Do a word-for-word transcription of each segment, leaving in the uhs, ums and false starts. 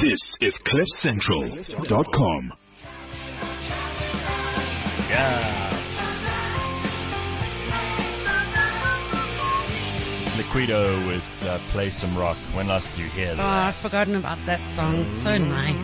This is cliff central dot com. Yeah. Liquido with uh, Play Some Rock. When last did you hear that? Oh, I've forgotten about that song. So nice.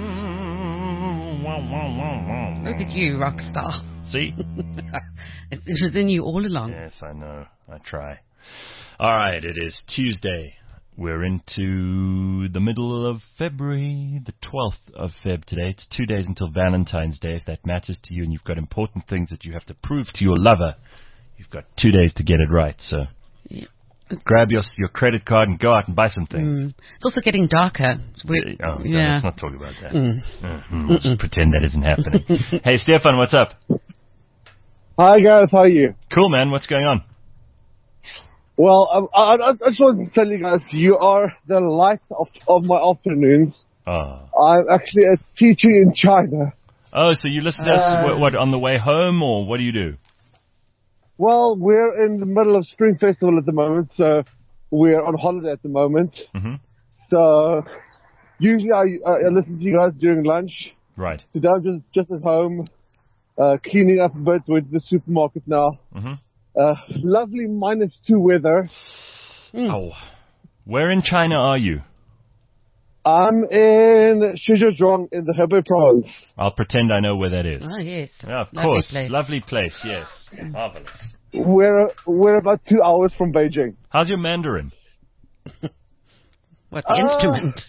Look at you, rock star. See? it, it was in you all along. Yes, I know. I try. All right, it is Tuesday. We're into the middle of February, the twelfth of Feb today. It's two days until Valentine's Day. If that matters to you and you've got important things that you have to prove to your lover, you've got two days to get it right. So yeah. grab your your credit card and go out and buy some things. Mm. It's also getting darker. We're, oh, God, yeah. let's not talk about that. Mm. Mm-hmm. We'll just pretend that isn't happening. Hey, Stefan, what's up? Hi, guys. How are you? Cool, man. What's going on? Well, I, I, I just want to tell you guys, you are the light of, of my afternoons. Oh. I'm actually a teacher in China. Oh, so you listen to us, uh, what, what, on the way home, or what do you do? Well, we're in the middle of Spring Festival at the moment, so we're on holiday at the moment. Mm-hmm. So usually I, I listen to you guys during lunch. Right. Today I'm just, just at home, uh, cleaning up a bit with the supermarket now. Mm-hmm. Uh, lovely minus two weather. Mm. Oh. Where in China are you? I'm in Shijiazhuang in the Hebei province. I'll pretend I know where that is. Oh, yes. Yeah, of Lovely course. place. Lovely place, yes. Marvelous. We're, we're about two hours from Beijing. How's your Mandarin? What, the uh, instrument?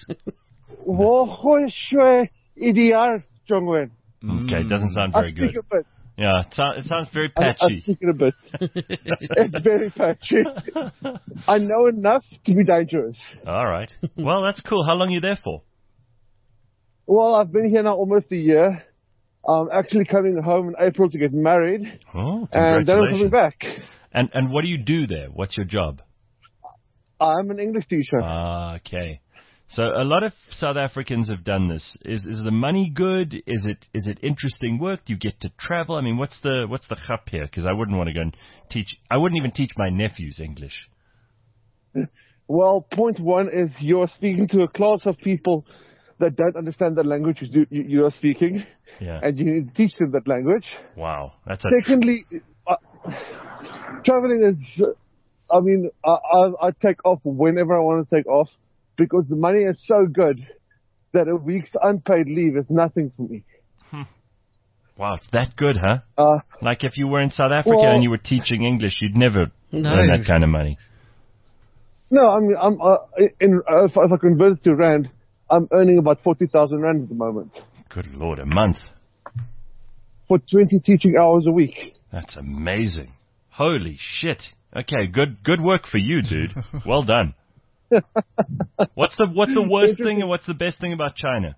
Okay, it doesn't sound very I good. speak a bit. Yeah, it, so, it sounds very I, I patchy. speak it a bit. It's very patchy. I know enough to be dangerous. All right. Well, that's cool. How long are you there for? Well, I've been here now almost a year. I'm actually coming home in April to get married. Oh, congratulations. And then I'm coming back. And and what do you do there? What's your job? I'm an English teacher. Ah, okay. So a lot of South Africans have done this. Is is the money good? Is it is it interesting work? Do you get to travel? I mean, what's the what's the chap here? Because I wouldn't want to go and teach. I wouldn't even teach my nephews English. Well, point one is you're speaking to a class of people that don't understand the language you, you, you are speaking, yeah. and you need to teach them that language. Wow, that's a. Secondly, uh, traveling is. Uh, I mean, I, I, I take off whenever I want to take off. Because the money is so good that a week's unpaid leave is nothing for me. Hmm. Wow, it's that good, huh? Uh, like if you were in South Africa well, and you were teaching English, you'd never no. earn that kind of money. No, I mean, I'm, uh, in, uh, if, if I convert it to rand, I'm earning about forty thousand rand at the moment. Good Lord, a month. For twenty teaching hours a week. That's amazing. Holy shit. Okay, good good work for you, dude. Well done. what's the what's the worst thing and what's the best thing about China?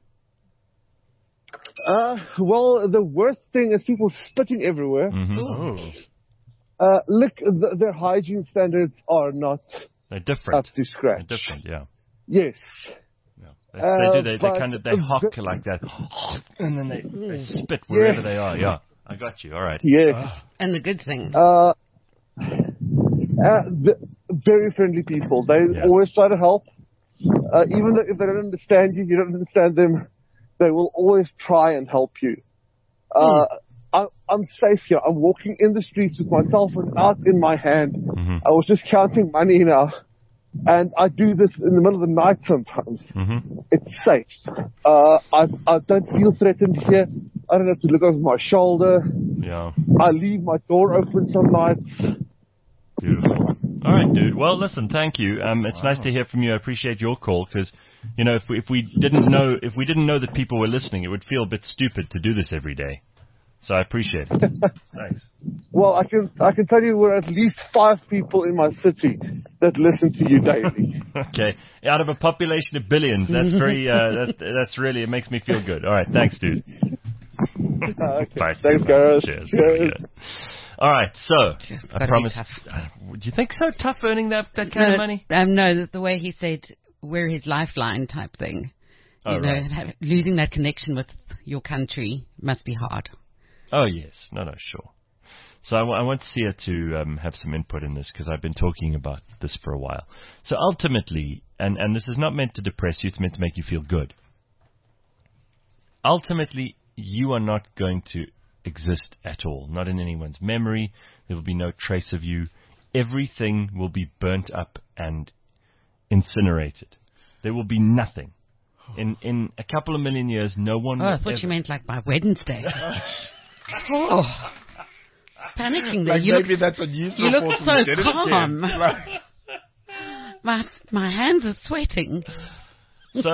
Uh, well, the worst thing is people spitting everywhere. Mm-hmm. Uh, look, the, their hygiene standards are not They're different. up to scratch. They're different, yeah. Yes. Yeah. They, Uh, they do. They, they but kind of they hawk like that, and then they, they spit wherever Yes. they are. Yeah, I got you. All right. Yes. And the good thing. Uh, Uh, the, very friendly people. They Yeah. always try to help. Uh, even though if they don't understand you, you don't understand them, they will always try and help you. Uh, Mm. I, I'm safe here. I'm walking in the streets with my cell phone out in my hand. Mm-hmm. I was just counting money now. And I do this in the middle of the night sometimes. Mm-hmm. It's safe. Uh, I, I don't feel threatened here. I don't have to look over my shoulder. Yeah. I leave my door open some nights. Beautiful. All right, dude. Well, listen, thank you. Um, it's wow. nice to hear from you. I appreciate your call because, you know, if we, if we didn't know if we didn't know that people were listening, it would feel a bit stupid to do this every day. So I appreciate it. Thanks. Well, I can I can tell you we're at least five people in my city that listen to you daily. Okay, out of a population of billions, that's very uh, that, that's really it makes me feel good. All right, thanks, dude. Uh, okay. Bye, thanks, guys. Cheers. Cheers. All right, so It's I promise. Uh, do you think so? Tough earning that that kind no, of money? Um, no, the, the way he said, we're his lifeline type thing. Oh, you know, right. have, losing that connection with your country must be hard. Oh yes, no, no, sure. So I, w- I want Sia to um, have some input in this because I've been talking about this for a while. So ultimately, and and this is not meant to depress you; it's meant to make you feel good. ultimately, you are not going to exist at all. Not in anyone's memory. There will be no trace of you. Everything will be burnt up and incinerated. There will be nothing. In in a couple of million years, no one Oh, will I thought ever... you meant like by Wednesday. Oh, panicking there. Like You maybe look, that's a news you look report so and we did it calm. again. Like, my my hands are sweating. So,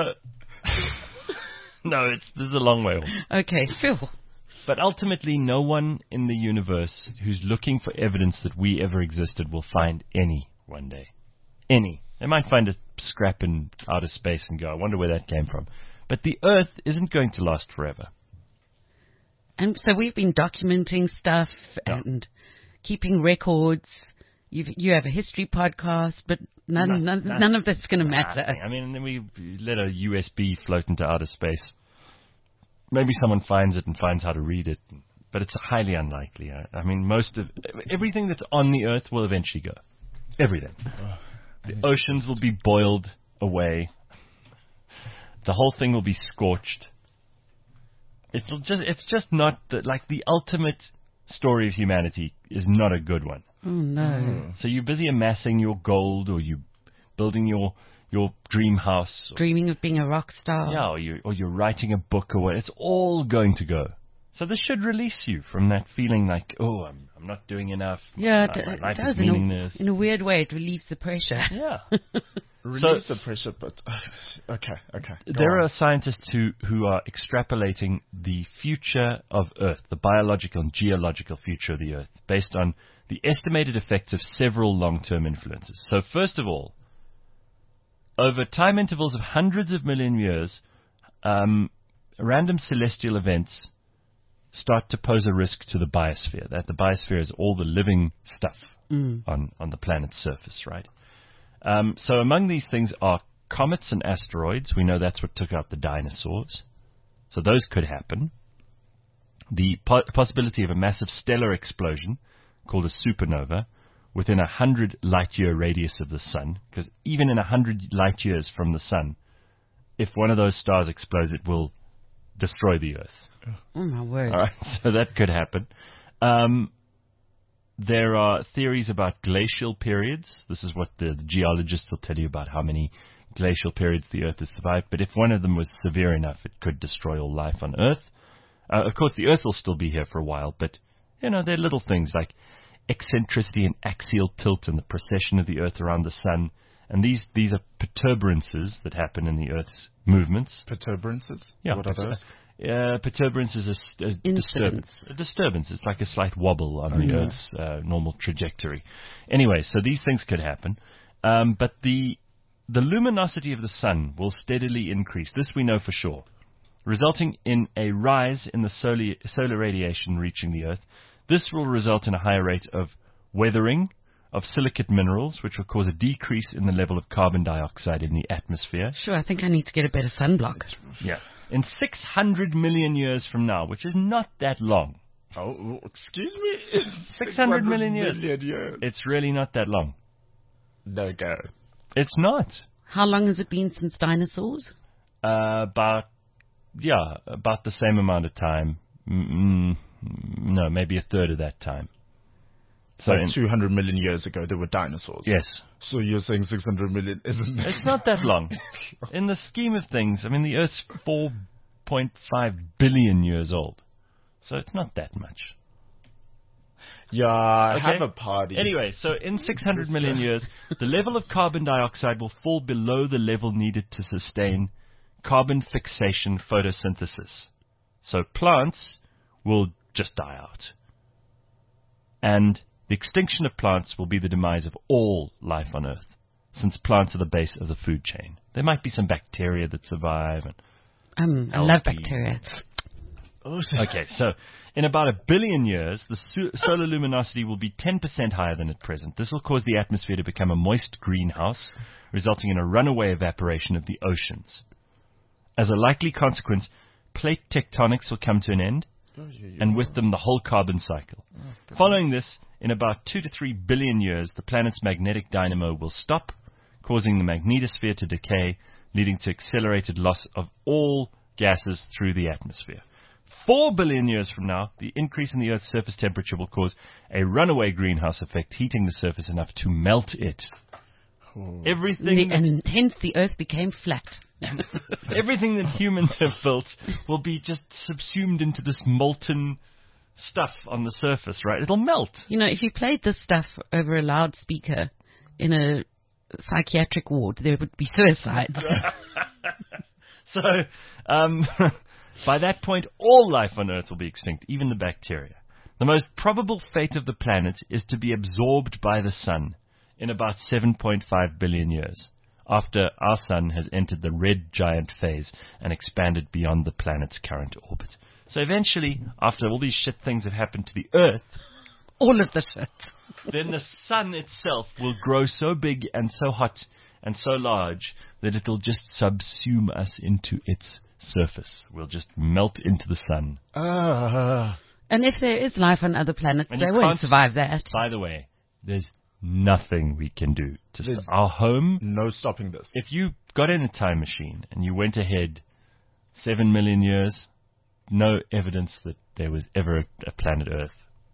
no, it's this is a long way off. Okay, Phil. But ultimately, no one in the universe who's looking for evidence that we ever existed will find any one day. Any. They might find a scrap in outer space and go, I wonder where that came from. But the Earth isn't going to last forever. And so we've been documenting stuff Yeah. and keeping records. You've, you have a history podcast, but none, Nothing- none, nothing- none of that's going to matter. Nothing. I mean, and then we let a U S B float into outer space. Maybe someone finds it and finds how to read it, but it's highly unlikely. I, I mean, most of everything that's on the Earth will eventually go. Everything. The oceans will be boiled away. The whole thing will be scorched. It'll just, it's just not, the, like the ultimate story of humanity is not a good one. Oh, no. So you're busy amassing your gold, or you building your your dream house. Or, Dreaming of being a rock star. yeah, or, you, or you're writing a book or what. It's all going to go. So this should release you from that feeling like, oh, I'm I'm not doing enough. Yeah, My- it, my it life does. is In a, meaningless. in a weird way, it relieves the pressure. Yeah. release the pressure, but okay, okay. go There on. are scientists who, who are extrapolating the future of Earth, the biological and geological future of the Earth, based on the estimated effects of several long-term influences. So first of all, over time intervals of hundreds of million years, um, random celestial events start to pose a risk to the biosphere. That the biosphere is all the living stuff Mm. on, on the planet's surface, right? Um, so among these things are comets and asteroids. We know that's what took out the dinosaurs. So those could happen. The po- possibility of a massive stellar explosion called a supernova within a hundred light-year radius of the sun, because even in a hundred light years from the sun, if one of those stars explodes, it will destroy the Earth. Oh, my word. All right, so that could happen. Um, there are theories about glacial periods. This is what the, the geologists will tell you about how many glacial periods the Earth has survived. But if one of them was severe enough, it could destroy all life on Earth. Uh, of course, the Earth will still be here for a while, but, you know, there are little things like eccentricity and axial tilt and the precession of the Earth around the sun. And these, these are perturbances that happen in the Earth's movements. Perturbances? Yeah, What are pertur- those? Uh, perturbrance is a, st- a Incidents. disturbance. A disturbance. It's like a slight wobble on the Okay. Earth's uh, normal trajectory. Anyway, so these things could happen, um, but the the luminosity of the sun will steadily increase. This we know for sure, resulting in a rise in the solar solar radiation reaching the Earth. This will result in a higher rate of weathering of silicate minerals, which will cause a decrease in the level of carbon dioxide in the atmosphere. Sure, I think I need to get a better sunblock. Yeah. In six hundred million years from now, which is not that long. Oh, excuse me? six hundred million years. million years. It's really not that long. No go. It's not. How long has it been since dinosaurs? Uh, about, yeah, about the same amount of time. Mm, no, maybe a third of that time. So, Like in, two hundred million years ago, there were dinosaurs. yes. So you're saying six hundred million isn't... It's not that long. In the scheme of things, I mean, the Earth's four point five billion years old. So it's not that much. Yeah, Okay. have a party. Anyway, so in six hundred million years, the level of carbon dioxide will fall below the level needed to sustain carbon fixation photosynthesis. So plants will just die out. And the extinction of plants will be the demise of all life on Earth, since plants are the base of the food chain. There might be some bacteria that survive. And Um, I love Algae. bacteria. Okay, so in about a billion years, the su- solar luminosity will be ten percent higher than at present. This will cause the atmosphere to become a moist greenhouse, resulting in a runaway evaporation of the oceans. As a likely consequence, plate tectonics will come to an end, and with them the whole carbon cycle. Following this, in about two to three billion years, the planet's magnetic dynamo will stop, causing the magnetosphere to decay, leading to accelerated loss of all gases through the atmosphere. Four billion years from now, the increase in the Earth's surface temperature will cause a runaway greenhouse effect, heating the surface enough to melt it. Oh. Everything The- that, and hence the Earth became flat. everything that humans have built will be just subsumed into this molten stuff on the surface, right? It'll melt. You know, if you played this stuff over a loudspeaker in a psychiatric ward, there would be suicide. So, um, by that point, all life on Earth will be extinct, even the bacteria. The most probable fate of the planet is to be absorbed by the sun in about seven point five billion years, after our sun has entered the red giant phase and expanded beyond the planet's current orbit. So eventually, after all these shit things have happened to the Earth, All of the shit. then the sun itself will grow so big and so hot and so large that it'll just subsume us into its surface. We'll just melt into the sun. Ah. And if there is life on other planets, And they you won't can't- survive that. By the way, there's nothing we can do to There's- stop our home. No stopping this. If you got in a time machine and you went ahead seven million years, no evidence that there was ever a, a planet Earth.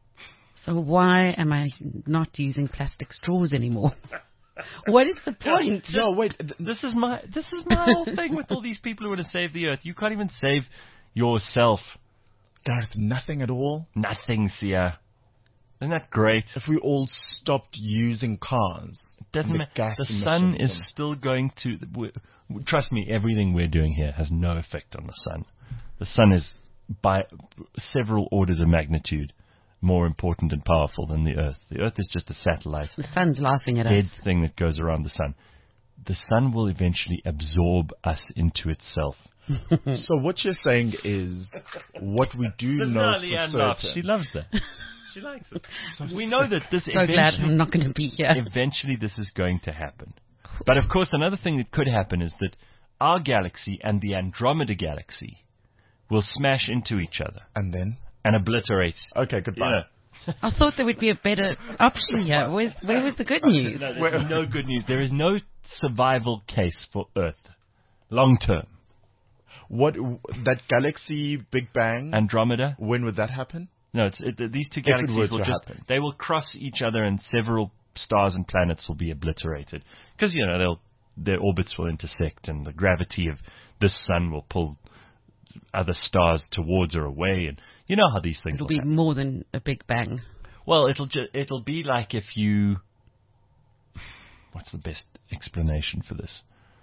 So why am I not using plastic straws anymore? What is the point? No, wait. th- This is my this is my whole thing with all these people who want to save the Earth. You can't even save yourself. Gareth, nothing at all. Nothing, Sia. Isn't that great? If we all stopped using cars, It doesn't the matter. gas The sun emissions is and- still going to. we- Trust me, everything we're doing here has no effect on the sun. The sun is by several orders of magnitude more important and powerful than the Earth. The Earth is just a satellite, The sun's laughing at dead us. thing that goes around the sun. The sun will eventually absorb us into itself. So what you're saying is, what we do This is know how for Leanne certain. laughs. She loves that. She likes it. We know that this So glad eventually, I'm not going to be here. eventually this is going to happen. But of course, another thing that could happen is that our galaxy and the Andromeda galaxy will smash into each other And then, and obliterate. okay, You goodbye. know, I thought there would be a better option here. Where's, where was the good news? no, there's no good news. There is no survival case for Earth, long term. What that galaxy Big Bang? Andromeda. when would that happen? No, it's, it, these two If it were galaxies will to just happen. they will cross each other, and several stars and planets will be obliterated because you know they'll their orbits will intersect, and the gravity of this sun will pull other stars towards or away, and you know how these things It'll will be happen. more than a big bang. Well, it'll ju- it'll be like if you. What's the best explanation for this?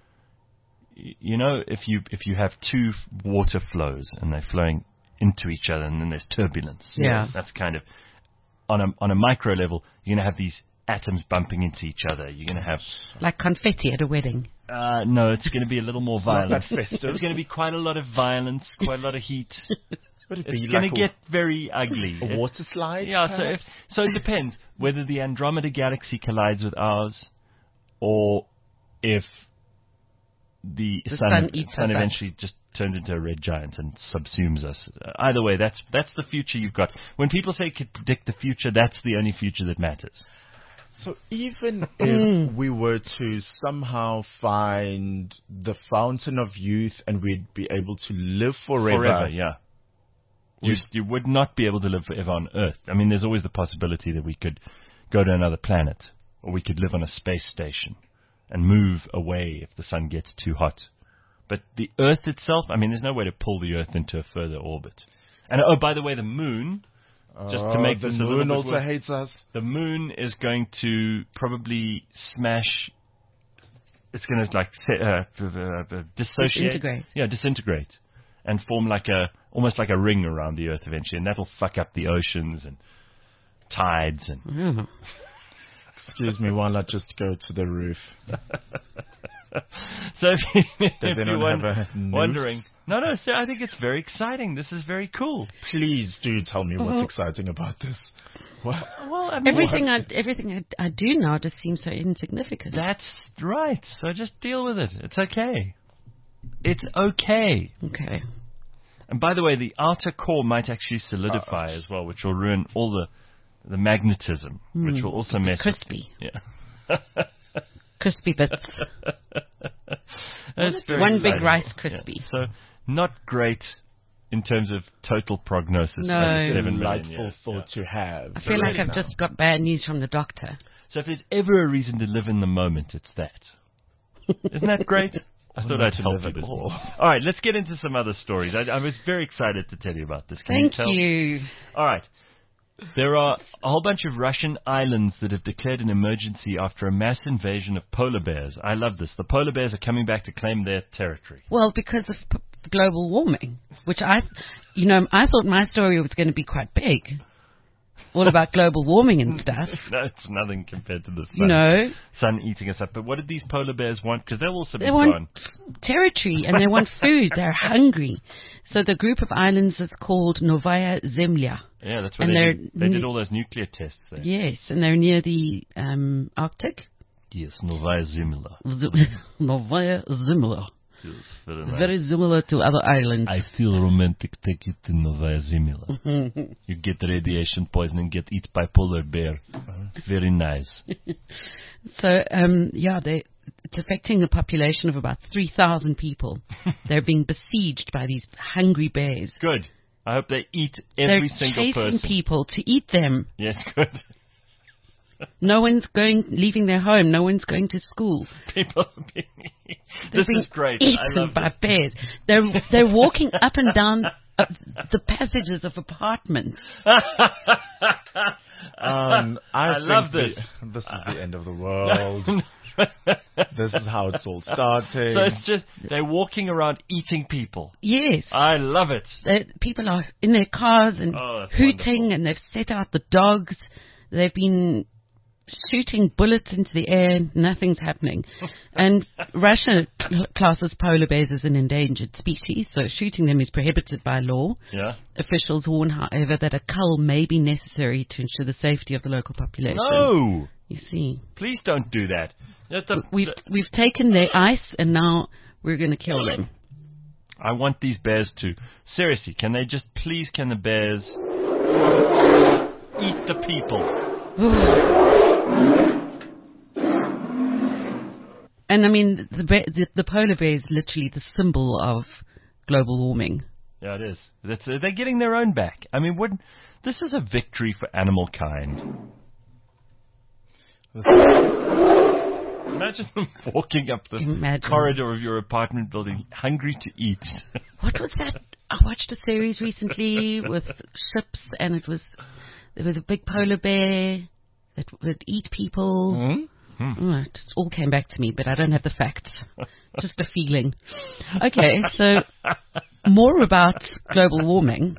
Y- You know, if you if you have two f- water flows and they're flowing into each other, and then there's turbulence. Yeah. That's kind of on a on a micro level. You're going to have these atoms bumping into each other. You're going to have Like confetti at a wedding. uh, no, it's going to be a little more It's not violent. that festive. There's going to be quite a lot of violence, quite a lot of heat. Would it It's be going like to get very ugly. a, a It- water slide? yeah, so if, perhaps? so it depends whether the Andromeda galaxy collides with ours, or if the, The sun, sun eats sun us up. eventually just turns into a red giant and subsumes us. Uh, either way, that's that's the future you've got. When people say could predict the future, that's the only future that matters. So even if we were to somehow find the fountain of youth and we'd be able to live forever, Forever, yeah. You, We- you would not be able to live forever on Earth. I mean, there's always the possibility that we could go to another planet, or we could live on a space station and move away if the sun gets too hot. But the Earth itself, I mean, there's no way to pull the Earth into a further orbit. And oh, by the way, the moon, just to Oh, make the this a little moon bit also worse, hates us. the moon is going to probably smash. It's going to like se- uh, uh, uh, dissociate, Disintegrate. yeah, disintegrate, and form like a almost like a ring around the Earth eventually, and that'll fuck up the oceans and tides and. Mm. Excuse me while I just go to the roof. So if, you, Does if anyone you're won- have a noose? wondering, no, no, so I think it's very exciting. This is very cool. Please do tell me what's Mhm. exciting about this. What? Well, I mean, Everything I everything I, I do now just seems so insignificant. that's right. So just deal with it. It's okay. It's okay. Okay. And by the way, the outer core might actually solidify Uh, as well, which will ruin all the the magnetism, which Mm. will also mess. Crispy. With, yeah. Crispy bits. It's very One big exciting. Rice Krispie. Yeah. So not great in terms of total prognosis. No. over seven million Delightful years. thought to have. I feel like Really I've now. just got bad news from the doctor. So if there's ever a reason to live in the moment, it's that. Isn't that great? I thought not I'd to help live you at this all. morning. All right, let's get into some other stories. I, I was very excited to tell you about this. Can Thank you tell? you. All right. There are a whole bunch of Russian islands that have declared an emergency after a mass invasion of polar bears. I love this. The polar bears are coming back to claim their territory. Well, because of p- global warming, which I, you know, I thought my story was going to be quite big. All about global warming and stuff. No, it's nothing compared to the sun. You know, Sun eating us up. But what did these polar bears want? Because they'll also be they gone. want territory and they want food. They're hungry. So the group of islands is called Novaya Zemlya. Yeah, that's where and they they're did, they did ne- all those nuclear tests there. Yes, and they're near the um, Arctic. Yes, Novaya Zemlya. Z- Novaya Zemlya. Yes, very nice. Very similar to other islands. I feel romantic. Take you to Novaya Zemlya. You get radiation poisoning, get eaten by polar bear. Very nice. So, um, yeah, they, it's affecting a population of about three thousand people. They're being besieged by these hungry bears. Good. I hope they eat every They're single chasing person. people to eat them. Yes, good. No one's going, leaving their home. No one's going to school. People are being They're This being is great. Eaten I love by it. bears. They're they're walking up and down uh, the passages of apartments. Um, I, I think love the- this. This is the end of the world. This is how it's all starting. So it's just, they're walking around eating people. Yes. I love it. They- people are in their cars and Oh, that's hooting, wonderful. and they've set out the dogs. They've been shooting bullets into the air. Nothing's happening. And Russia cl- classes polar bears as an endangered species, so shooting them is prohibited by law. Yeah. Officials warn, however, that a cull may be necessary to ensure the safety of the local population. No! You see, Please don't do that. That's the- we've the- we've taken their ice, and now we're going to kill them. I want these bears to. Seriously, can they just, please, can the bears eat the people? And I mean, the, be- the the polar bear is literally the symbol of global warming. Yeah, it is. That's, uh, they're getting their own back. I mean, wouldn't, this is a victory for animal kind. Imagine them walking up the Imagine. corridor of your apartment building, hungry to eat. What was that? I watched a series recently with ships, and it was there was a big polar bear that would eat people. Hmm? Oh, it just all came back to me, but I don't have the facts. Just a feeling. Okay, so more about global warming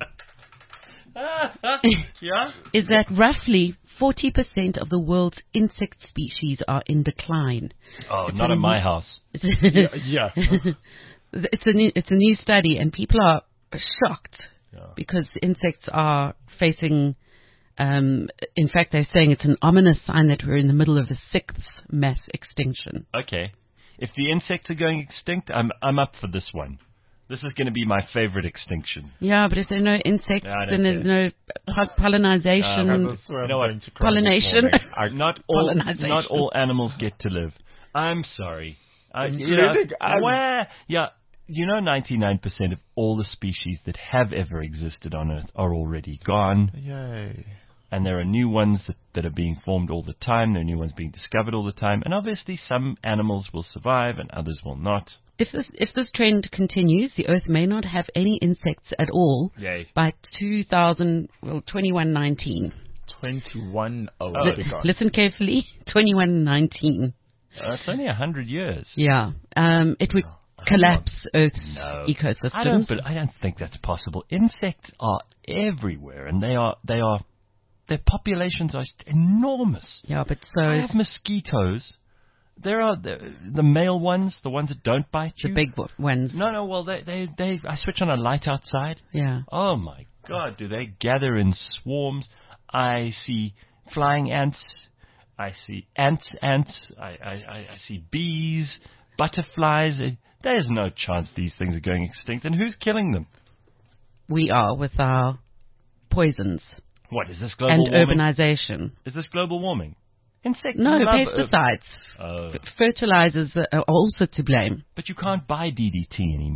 Yeah? is that roughly forty percent of the world's insect species are in decline. Oh, It's not a in my new- house. Yeah. It's a new, it's a new study, and people are shocked Yeah. because insects are facing. Um, in fact, they're saying it's an ominous sign that we're in the middle of a sixth mass extinction. Okay. If the insects are going extinct, I'm I'm up for this one. This is going to be my favorite extinction. Yeah, but if there are no insects, Yeah, I don't then there's no po- pollinization. Uh, That's where I'm You know what? going to cry this Pollination. morning. I, Not all Pollinization. not all animals get to live. I'm sorry. I, you Including know, us. where, yeah, you know, ninety-nine percent of all the species that have ever existed on Earth are already gone, Yay. and there are new ones that, that are being formed all the time. There are new ones being discovered all the time, and obviously some animals will survive and others will not. If this if this trend continues, the Earth may not have any insects at all Yay. by two thousand well twenty-one nineteen. twenty-one oh, Oh, my God. Listen carefully, twenty-one nineteen. Uh, it's only a hundred years. Yeah, um, it would collapse Earth's No. ecosystems. I don't, but I don't think that's possible. Insects are everywhere, and they are they are their populations are enormous. yeah, but so I is have mosquitoes. There are the, the male ones, the ones that don't bite the you. big w- ones. No, no. Well, they, they, they. I switch on a light outside. Yeah. Oh my God! Do they gather in swarms? I see flying ants. I see ants, ants. I, I, I, I see bees, butterflies. Uh, There's no chance these things are going extinct. And who's killing them? We are with our poisons What is this global and warming? urbanization. Is this global warming? Insects No, love pesticides. Uh, oh. F- Fertilizers are also to blame. But you can't buy D D T anymore.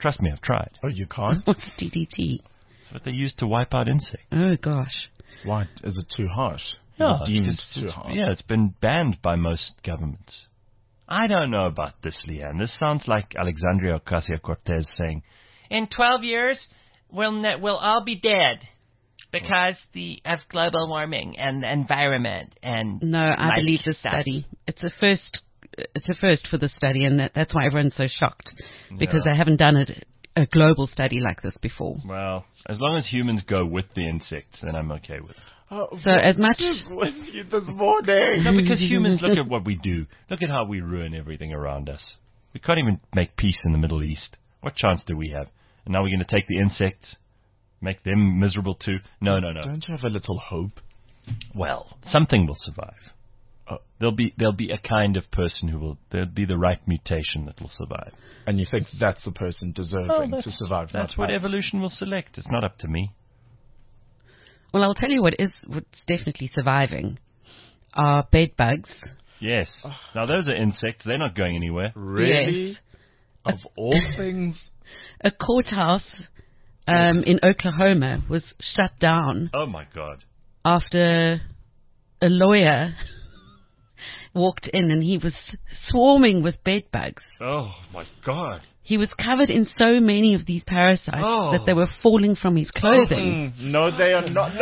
Trust me, I've tried. Oh, you can't? What's D D T? It's what they use to wipe out insects. Oh, gosh. Why? Is it too harsh? Is Yeah, it deemed it's, too it's, harsh? yeah, it's been banned by most governments. I don't know about this, Leanne. This sounds like Alexandria Ocasio-Cortez saying, in twelve years, we'll, ne- we'll all be dead because the of global warming and the environment and No, I like believe this stuff. study. It's a first. It's a first for the study, and that, that's why everyone's so shocked because Yeah. they haven't done it, a global study like this before. Well, as long as humans go with the insects, then I'm okay with it. Oh, So as much. was with you this morning. No, because humans look at what we do. Look at how we ruin everything around us. We can't even make peace in the Middle East. What chance do we have? And now we're going to take the insects, make them miserable too? No, no, no. Don't you have a little hope? Well, something will survive. Oh. There'll be there'll be a kind of person who will there'll be the right mutation that will survive. And you think that's the person deserving Oh, to that's- survive? That's not what us? evolution will select. It's not up to me. Well, I'll tell you what is what's definitely surviving are bed bugs. Yes. Now those are insects. They're not going anywhere. Really? Yes. Of all things? A courthouse um, in Oklahoma was shut down Oh my God. after a lawyer walked in and he was swarming with bed bugs. Oh my God. He was covered in so many of these parasites Oh. that they were falling from his clothing. Mm, no, they are not.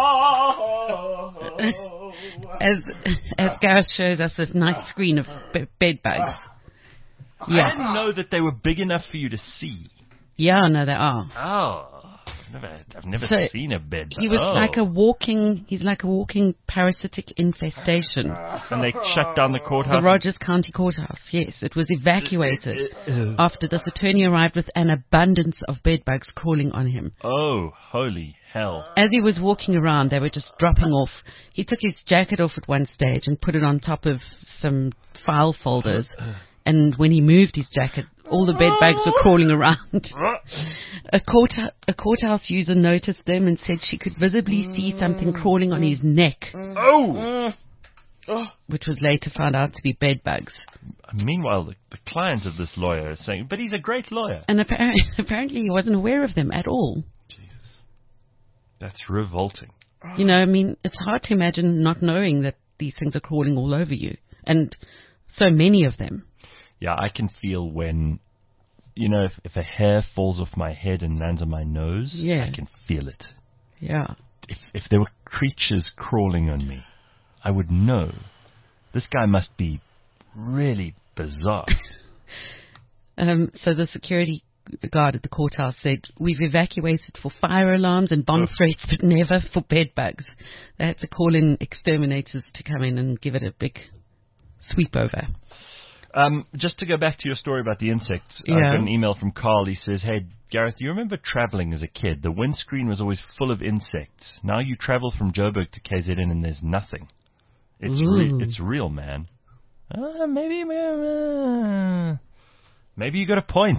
No! As as Gareth shows us this nice screen of b- bed bugs. I Yeah, didn't know that they were big enough for you to see. yeah, no, they are. Oh. I've never, I've never So, seen a bed. He was oh. like a walking. He's like a walking parasitic infestation. And they shut down the courthouse. The Rogers County Courthouse. Yes, it was evacuated after this attorney arrived with an abundance of bed bugs crawling on him. Oh, holy hell. As he was walking around, they were just dropping off. He took his jacket off at one stage and put it on top of some file folders. And when he moved his jacket, all the bed bugs were crawling around. A, court, a courthouse user noticed them and said she could visibly see something crawling on his neck, Oh! which was later found out to be bed bugs. Meanwhile, the, the client of this lawyer is saying, but he's a great lawyer. And apparently, apparently he wasn't aware of them at all. Jesus. That's revolting. You know, I mean, it's hard to imagine not knowing that these things are crawling all over you. And so many of them. Yeah, I can feel when, you know, if, if a hair falls off my head and lands on my nose, Yeah. I can feel it. Yeah. If if there were creatures crawling on me, I would know. This guy must be really bizarre. Um, so the security guard at the courthouse said, we've evacuated for fire alarms and bomb threats, but never for bed bugs. They had to call in exterminators to come in and give it a big sweep over. Um, just to go back to your story about the insects, I Yeah. got an email from Carl. He says, hey, Gareth, do you remember traveling as a kid? The windscreen was always full of insects. Now you travel from Joburg to K Z N and there's nothing. It's re- Ooh. it's real, man. Uh, maybe, uh, maybe you got a point.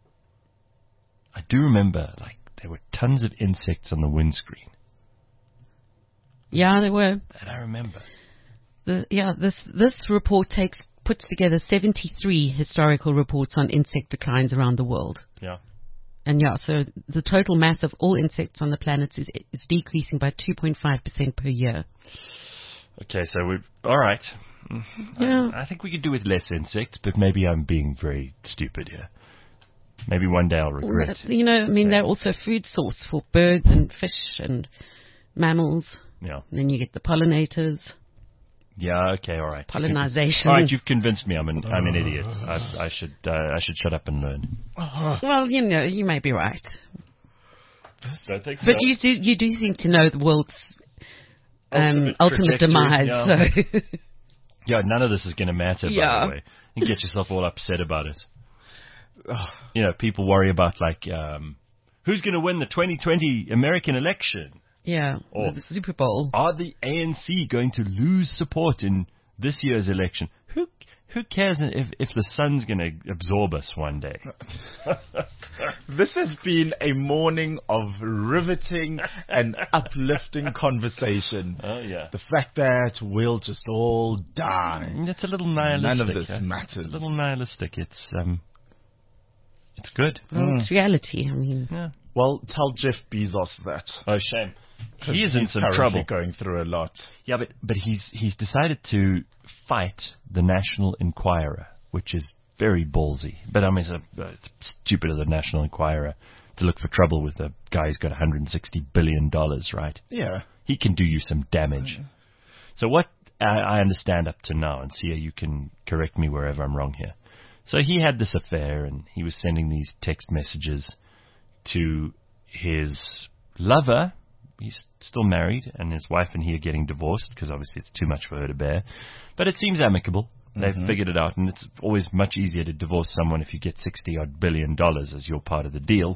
I do remember, like, there were tons of insects on the windscreen. Yeah, there were. That I remember. The, yeah, this this report takes puts together seventy-three historical reports on insect declines around the world. Yeah. And yeah, so the total mass of all insects on the planet is, is decreasing by two point five percent per year. Okay, so we all right. Yeah. I, I think we could do with less insects, but maybe I'm being very stupid here. Maybe one day I'll regret. You know, I mean, saying they're also a food source for birds and fish and mammals. Yeah. And then you get the pollinators, Yeah. Okay. All right. pollinization. All right. You've convinced me. I'm an I'm an idiot. I, I should uh, I should shut up and learn. Well, you know, you may be right. Don't think But you do you do seem to know the world's um, Ultimate ultimate trajectory, demise. yeah. So Yeah. None of this is going to matter. By Yeah. the way, you get yourself all upset about it. You know, people worry about like um, who's going to win the twenty twenty American election. yeah, Or- the Super Bowl. Are the A N C going to lose support in this year's election? Who who cares if if the sun's going to absorb us one day? This has been a morning of riveting and uplifting conversation. Oh yeah, The fact that we'll just all die. it's a little nihilistic. None of this huh? matters. It's a little nihilistic. It's um, It's good. Well, it's reality. I mean, Yeah. Well, tell Jeff Bezos that. Oh, shame. He is in He's some currently trouble. going through a lot. Yeah, but but he's he's decided to fight the National Enquirer, which is very ballsy. But I mean, it's, a, it's stupid of the National Enquirer to look for trouble with a guy who's got one hundred sixty billion dollars, right? Yeah. He can do you some damage. So what I, I understand up to now, and Sia, you can correct me wherever I'm wrong here. So he had this affair, and he was sending these text messages to his lover. He's still married, and his wife and he are getting divorced because obviously it's too much for her to bear. But it seems amicable. They've Mm-hmm. figured it out, and it's always much easier to divorce someone if you get sixty odd billion dollars as your part of the deal.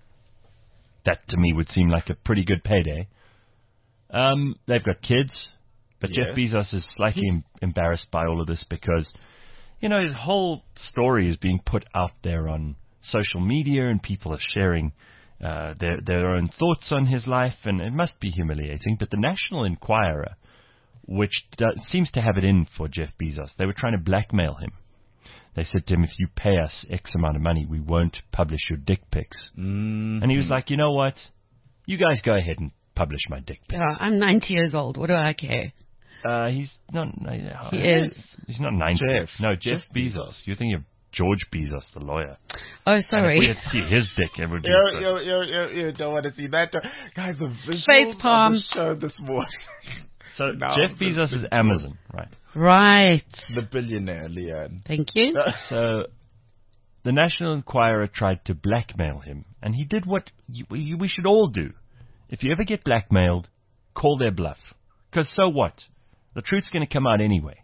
That to me would seem like a pretty good payday. Um, they've got kids, but Jeff Yes. Bezos is slightly em- embarrassed by all of this because, you know, his whole story is being put out there on social media, and people are sharing uh, their their own thoughts on his life, and it must be humiliating. But the National Enquirer, which do, seems to have it in for Jeff Bezos, they were trying to blackmail him. They said to him, if you pay us X amount of money, we won't publish your dick pics. Mm. And he was like, you know what? You guys go ahead and publish my dick pics. yeah, I'm ninety years old. What do I care? Uh, he's not. Uh, He is. He's not ninety. Jeff. No, Jeff, Jeff Bezos. You're thinking of George Bezos, the lawyer. Oh, And if we sorry. had to see his dick, it would be. Yo, so- yo, yo, yo, yo, don't want to see that. Guys, the visuals Face palm. on the show this morning. So Now Jeff this Bezos is is Amazon, right? Right. The billionaire, Leanne. Thank you. So the National Enquirer tried to blackmail him, and he did what you, you, we should all do. If you ever get blackmailed, call their bluff. Because so what? The truth's going to come out anyway.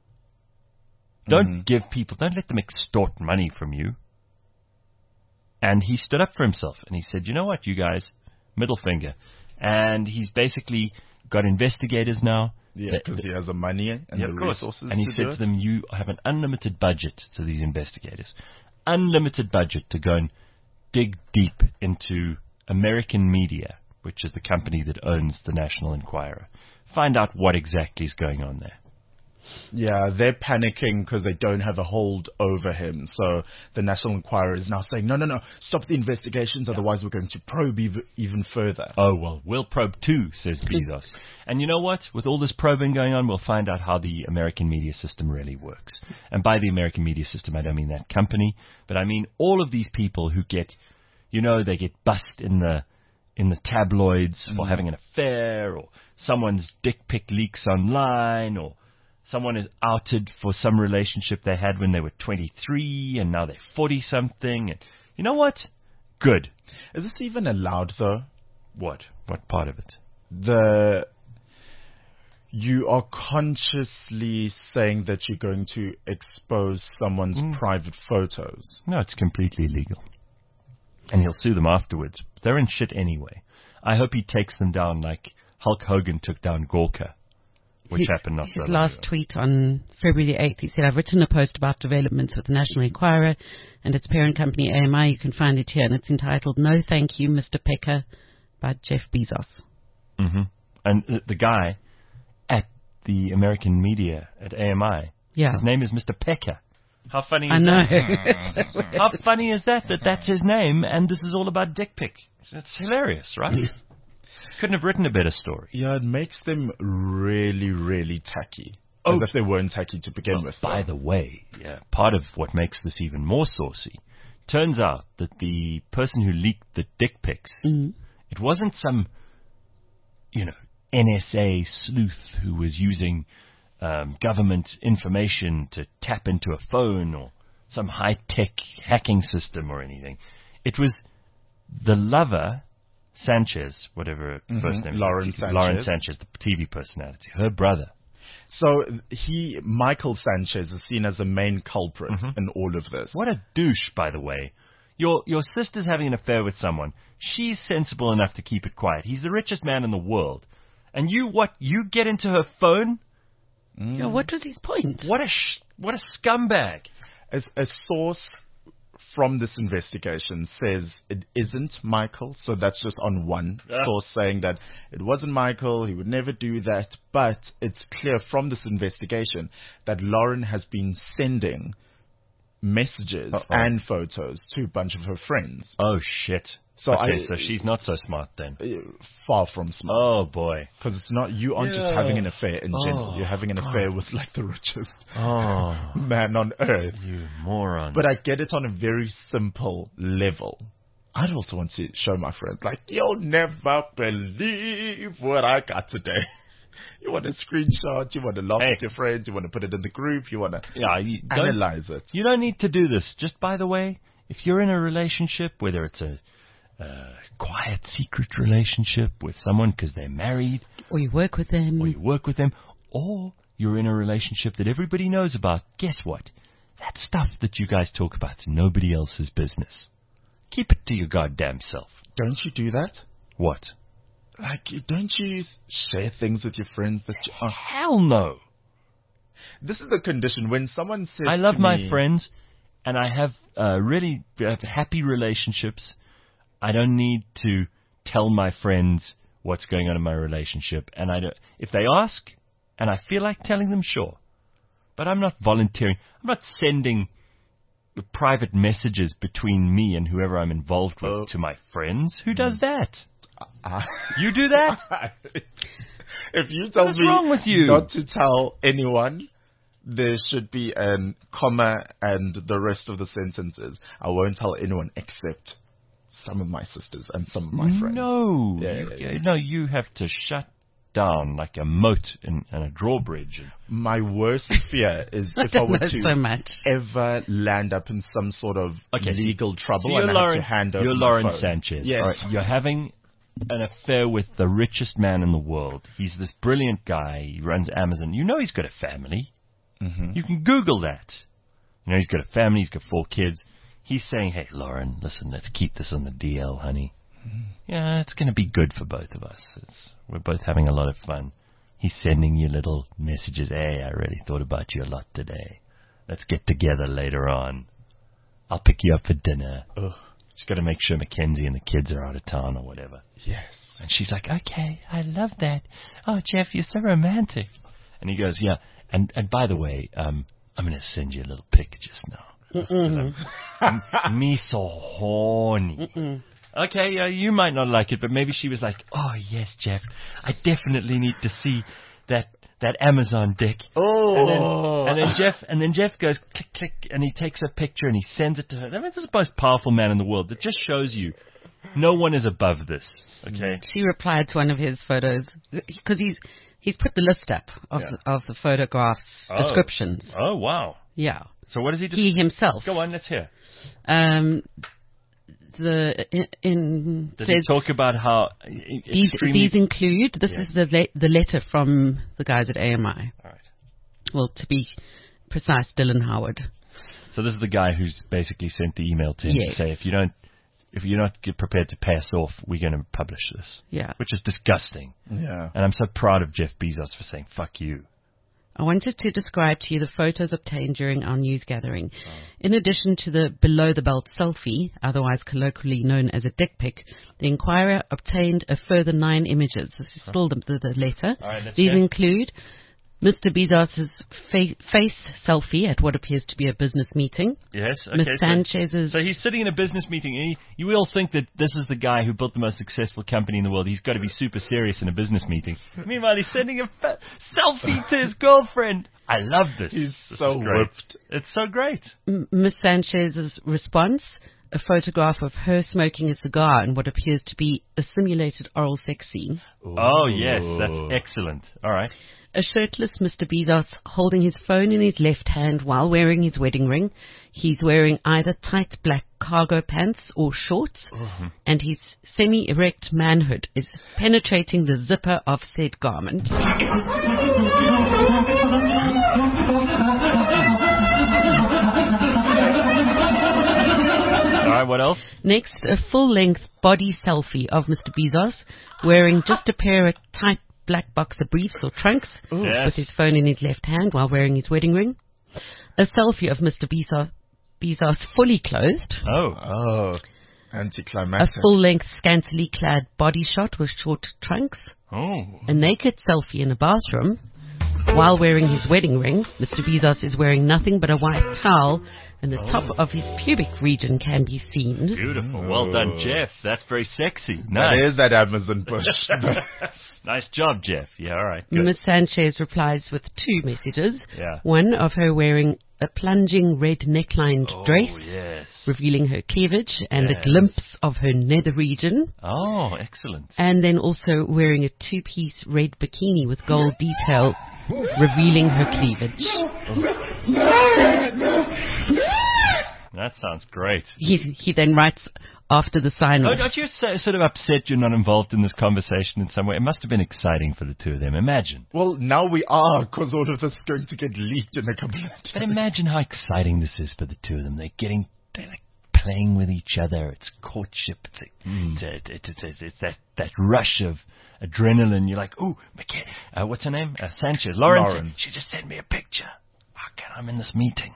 Don't Mm-hmm. give people, don't let them extort money from you. And he stood up for himself, and he said, you know what, you guys, middle finger. And he's basically got investigators now. Yeah, that- because he has the money and Yeah, the of course. resources And he to said do to it. them, you have an unlimited budget to these investigators. Unlimited budget to go and dig deep into American Media, which is the company that owns the National Enquirer. Find out what exactly is going on there. Yeah, they're panicking because they don't have a hold over him. So the National Enquirer is now saying, no, no, no, stop the investigations, otherwise we're going to probe ev- even further. Oh, well, we'll probe too, says Bezos. And you know what? With all this probing going on, we'll find out how the American media system really works. And by the American media system, I don't mean that company, but I mean all of these people who get, you know, they get bust in the in the tabloids for having an affair, or someone's dick pic leaks online, or someone is outed for some relationship they had when they were twenty-three and now they're forty-something. And you know what? Good. Is this even allowed, though? What? What part of it? The you are consciously saying that you're going to expose someone's Mm. private photos. No, it's completely illegal. And he'll sue them afterwards. They're in shit anyway. I hope he takes them down like Hulk Hogan took down Gorka, which He- happened not so His long last ago. tweet on February the eighth, he said, I've written a post about developments with the National Enquirer and its parent company A M I. You can find it here, and it's entitled No Thank You, Mister Pecker, by Jeff Bezos. hmm And uh, the guy at the American media at A M I, Yeah. his name is Mister Pecker. How funny is I know. that? How funny is that, that that's his name and this is all about dick pic? It's hilarious, right? Couldn't have written a better story. Yeah, it makes them really, really tacky. Oh. As if they weren't tacky to begin Oh, with. by though. the way, yeah, part of what makes this even more saucy, turns out that the person who leaked the dick pics, Mhm. it wasn't some, you know, N S A sleuth who was using um, government information to tap into a phone or some high-tech hacking system or anything. It was the lover, Sanchez, whatever her Mhm, first name is, Lauren Lauren Sanchez. Sanchez, the T V personality, her brother. So he, Michael Sanchez, is seen as the main culprit Mhm. in all of this. What a douche, by the way. Your your sister's having an affair with someone. She's sensible enough to keep it quiet. He's the richest man in the world. And you, what, you get into her phone? Yeah, what was his point? What a sh- what a scumbag. As a source from this investigation says it isn't Michael, so that's just on one Yeah. source saying that it wasn't Michael, he would never do that, but it's clear from this investigation that Lauren has been sending messages Uh-oh. and photos to a bunch of her friends. Oh shit. So okay, I- so she's not so smart then. Uh, Far from smart. Oh boy. Because it's not, you aren't just Yeah. having an affair in general. Oh, You're having an affair with like the richest Oh, man on earth. you moron. But I get it on a very simple level. I'd also want to show my friends, like, you'll never believe what I got today. You want a screenshot, you want to laugh Hey. at your friends, you want to put it in the group, you want to yeah, you don't, analyze it. you don't need to do this. Just by the way, if you're in a relationship, whether it's a uh, quiet, secret relationship with someone because they're married, Or you work with them. or you work with them, or you're in a relationship that everybody knows about, guess what? That stuff that you guys talk about is nobody else's business. Keep it to your goddamn self. Don't you do that? What? Like, you- don't you share things with your friends that you... Oh, Hell no. this is the condition when someone says I love to my me, friends, and I have uh, really uh, happy relationships. I don't need to tell my friends what's going on in my relationship, and I don't, if they ask, and I feel like telling them, sure. But I'm not volunteering. I'm not sending private messages between me and whoever I'm involved with Oh. to my friends. Who does that? Ah. You do that? If you tell What's me wrong with you? not to tell anyone, there should be an comma and the rest of the sentences. I won't tell anyone except some of my sisters and some of my friends. No, Yeah, you, yeah, yeah. no, you have to shut down like a moat and, and a drawbridge. And, My worst fear is I if I don't were know to so much. ever land up in some sort of Okay, so- legal trouble so you're and I Lauren, have to hand over you're my Lauren phone. Sanchez. Yes. All right, you're having an affair with the richest man in the world. He's this brilliant guy. He runs Amazon. You know he's got a family. Mhm. You can Google that. You know he's got a family. He's got four kids. He's saying, "Hey, Lauren, listen, let's keep this on the D L, honey. Yeah, it's going to be good for both of us. It's, we're both having a lot of fun." He's sending you little messages. Hey, I really thought about you a lot today. Let's get together later on. I'll pick you up for dinner. Ugh. She's got to make sure Mackenzie and the kids are out of town or whatever. Yes. And she's like, okay, I love that. Oh, Jeff, you're so romantic. And he goes, yeah. And and by the way, um, I'm going to send you a little pic just now. 'Cause I'm, I'm- me so horny. Mm. Okay, uh, you might not like it, but maybe she was like, oh, yes, Jeff, I definitely need to see that that Amazon dick. Oh. And then, and then Jeff, and then Jeff goes click click, and he takes a picture and he sends it to her. I mean, this is the most powerful man in the world. It just shows you, no one is above this. Okay. She replied to one of his photos because he's he's put the list up of Yeah. the, of the photographs Oh. descriptions. Oh wow. Yeah, So what does he just he himself. go on? Let's hear. Um, the in, in Does says he talk about how these extremely? these include. This Yeah. is the le- the letter from the guys at A M I. All right. Well, to be precise, Dylan Howard. So this is the guy who's basically sent the email to him Yes. to say, if you don't, if you're not get prepared to pay us off, we're going to publish this, Yeah. which is disgusting. Yeah. And I'm so proud of Jeff Bezos for saying "fuck you." I wanted to describe to you the photos obtained during our news gathering. In addition to the below-the-belt selfie, otherwise colloquially known as a dick pic, the Inquirer obtained a further nine images. This is still the, the, the letter. All right, let's These hear. include Mister Bezos' fa- face selfie at what appears to be a business meeting. Yes. Okay. Miss so- Sanchez's... So he's sitting in a business meeting, and he, you will think that this is the guy who built the most successful company in the world. He's got to be super serious in a business meeting. Meanwhile, he's sending a fa- selfie to his girlfriend. I love this. He's This so is great. whipped. It's so great. M- Miss Sanchez's response, a photograph of her smoking a cigar in what appears to be a simulated oral sex scene. Oh, yes. That's excellent. All right. A shirtless Mister Bezos holding his phone in his left hand while wearing his wedding ring. He's wearing either tight black cargo pants or shorts, and his semi-erect manhood is penetrating the zipper of said garment. All right. What else? Next, a full-length body selfie of Mister Bezos wearing just a pair of tight black boxer briefs or trunks Yes. with his phone in his left hand while wearing his wedding ring. A selfie of Mister Bezos, Bezos fully clothed. Oh. Oh. A Anticlimactic. full-length scantily clad body shot with short trunks. Oh. A naked selfie in a bathroom. While wearing his wedding ring, Mister Bezos is wearing nothing but a white towel and the top of his pubic region can be seen. Beautiful. Well done, Jeff. That's very sexy. That Nice. is that Amazon bush. Nice job, Jeff. Yeah, all right. Good. Miss Sanchez replies with two messages. Yeah. One of her wearing a plunging red necklined Oh, dress, yes. revealing her cleavage and Yes. a glimpse of her nether region. Oh, excellent. And then also wearing a two-piece red bikini with gold detail, revealing her cleavage. That sounds great. He, he then writes after the Oh, sign-off. aren't you so, sort of upset you're not involved in this conversation in some way? It must have been exciting for the two of them. Imagine. Well, now we are, because all of this is going to get leaked in a couple of days. But imagine how exciting this is for the two of them. They're getting, they're like playing with each other. It's courtship. It's, a, Mm. it's, a, it's, it's, it's, it's that, that rush of adrenaline. You're like, oh, McKay, uh, what's her name? Uh, Sanchez. Lauren. Lauren. She just sent me a picture. How can I'm in this meeting?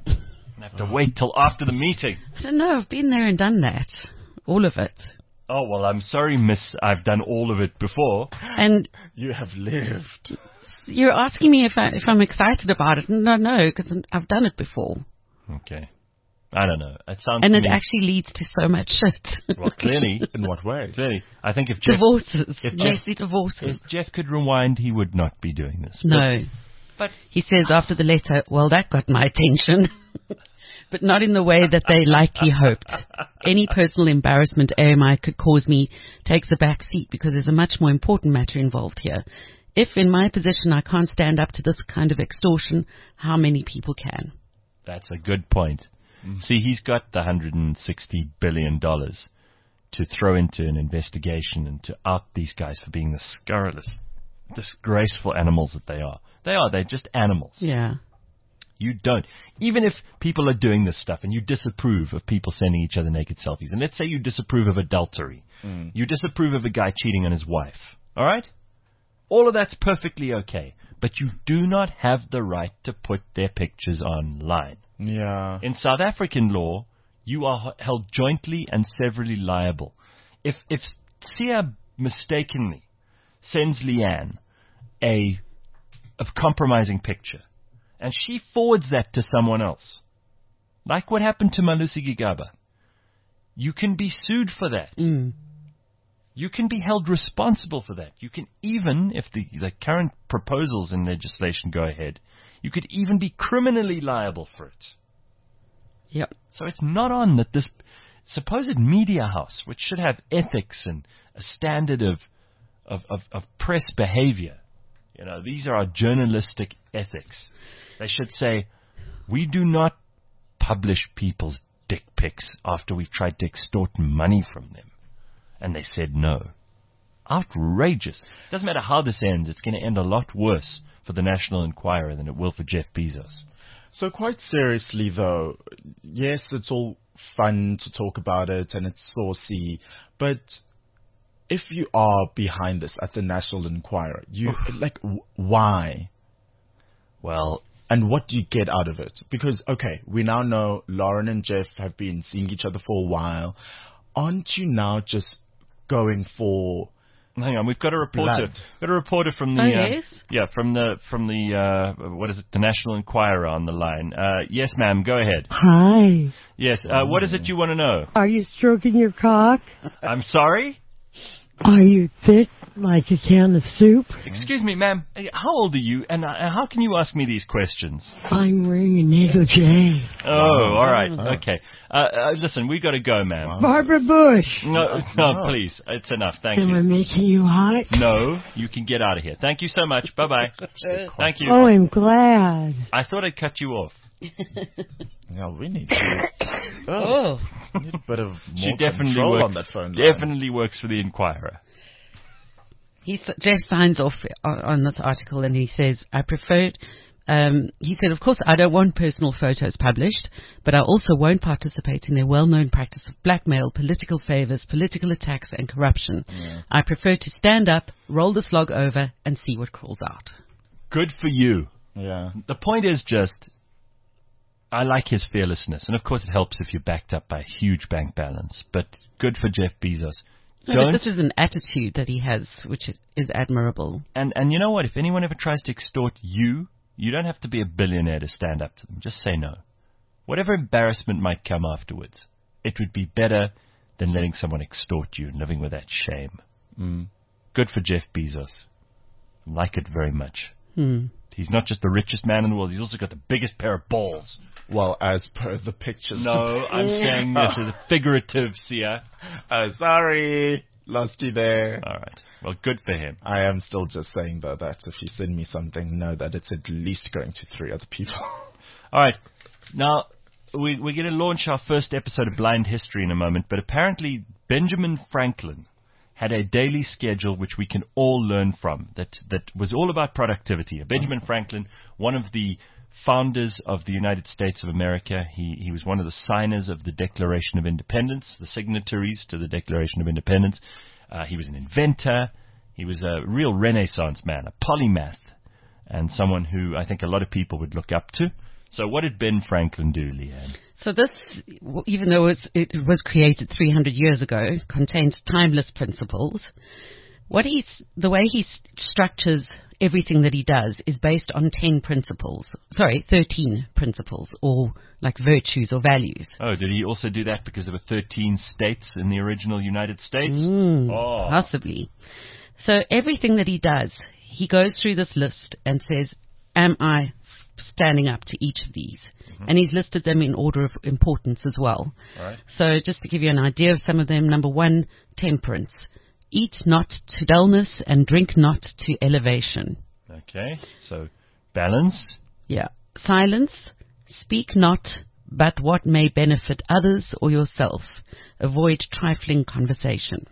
I have to wait till after the meeting. I don't know, I've been there and done that. All of it. Oh, well, I'm sorry, miss. I've done all of it before. And You have lived. you're asking me if, I, if I'm excited about it. No, no, because I've done it before. Okay. I don't know. It sounds And to it me, actually leads to so much shit. well, clearly, In what way? clearly, I think if Jeff, Divorces. if Jeff- Messy divorces. if Jeff could rewind, he would not be doing this. But- No. But He says after the letter, well, that got my attention. But not in the way that they likely hoped. Any personal embarrassment A M I could cause me takes a back seat because there's a much more important matter involved here. If in my position I can't stand up to this kind of extortion, how many people can? that's a good point. See, he's got the one hundred sixty billion dollars to throw into an investigation and to out these guys for being the scurrilous, disgraceful animals that they are. They are. They're just animals. Yeah. You don't. Even if people are doing this stuff and you disapprove of people sending each other naked selfies, and let's say you disapprove of adultery, you disapprove of a guy cheating on his wife, all right? All of that's perfectly okay. But you do not have the right to put their pictures online. Yeah. In South African law, you are h- held jointly and severally liable. If if Sia mistakenly sends Leanne a, a compromising picture, and she forwards that to someone else, like what happened to Malusi Gigaba, you can be sued for that. Mm. You can be held responsible for that. You can even, if the, the current proposals in legislation go ahead, you could even be criminally liable for it. Yep. So it's not on that this supposed media house, which should have ethics and a standard of, of, of, of press behavior, you know, these are our journalistic ethics. They should say, we do not publish people's dick pics after we've tried to extort money from them. And they said no. Outrageous. Doesn't matter how this ends, it's going to end a lot worse for the National Enquirer than it will for Jeff Bezos. So quite seriously though, yes, it's all fun to talk about it and it's saucy, but if you are behind this at the National Enquirer, you like w- why? Well, And what do you get out of it? Because, okay, we now know Lauren and Jeff have been seeing each other for a while. Aren't you now just going for... hang on, we've got a reporter. Blood. Got a reporter from the Oh, uh, yes? yeah from the from the uh, what is it? The National Enquirer on the line. Uh, yes, ma'am. Go ahead. Hi. Yes. Uh, what is it you want to know? Are you stroking your cock? I'm sorry. Are you thick like a can of soup? Excuse me, ma'am. Uh, How old are you? And uh, how can you ask me these questions? I'm wearing a negligee. Oh, all right. Okay. Uh, uh, listen, we got to go, ma'am. Barbara Bush. No, no, please. It's enough. Thank Am I you. making you hot? No, you can get out of here. Thank you so much. Bye bye. Thank you. Oh, I'm glad. I thought I'd cut you off. Yeah, we need to... Oh. need a bit of more She definitely control works. on that phone line. Definitely works for the Enquirer. He, s- Jeff signs off on, on this article and he says, I prefer, um, he said, of course, I don't want personal photos published, but I also won't participate in their well-known practice of blackmail, political favors, political attacks, and corruption. I prefer to stand up, roll the slog over, and see what crawls out. Good for you. Yeah. The point is just, I like his fearlessness. And of course it helps if you're backed up by a huge bank balance. But good for Jeff Bezos. No, Don't, but this is an attitude that he has, which is, is admirable. and, and you know what? If anyone ever tries to extort you, you don't have to be a billionaire to stand up to them. Just say no. whatever embarrassment might come afterwards, it would be better than letting someone extort you and living with that shame. Mm. Good for Jeff Bezos. Like it very much. Hmm. He's not just the richest man in the world, he's also got the biggest pair of balls. Well, as per the pictures. No, I'm saying this is figurative, Sia. Uh, sorry. Lost you there. All right. Well, good for him. I am still just saying, though, that if you send me something, know that it's at least going to three other people. All right. Now, we, we're going to launch our first episode of Blind History in a moment, but apparently Benjamin Franklin had a daily schedule which we can all learn from, that, that was all about productivity. Benjamin Franklin, one of the founders of the United States of America, he, he was one of the signers of the Declaration of Independence, the signatories to the Declaration of Independence. Uh, he was an inventor. He was a real Renaissance man, a polymath, and someone who I think a lot of people would look up to. So what did Ben Franklin do, Leanne? So this, even though it's, it was created three hundred years ago, contains timeless principles. What he's, the way he st- structures everything that he does is based on ten principles. Sorry, thirteen principles, or like virtues or values. Oh, did he also do that because there were thirteen states in the original United States? Mm, oh. Possibly. So everything that he does, he goes through this list and says, am I standing up to each of these? Mm-hmm. And he's listed them in order of importance as well. Right. So just to give you an idea of some of them, number one, temperance. Eat not to dullness and drink not to elevation. Okay, so balance. Yeah. Silence. Speak not but what may benefit others or yourself. Avoid trifling conversation.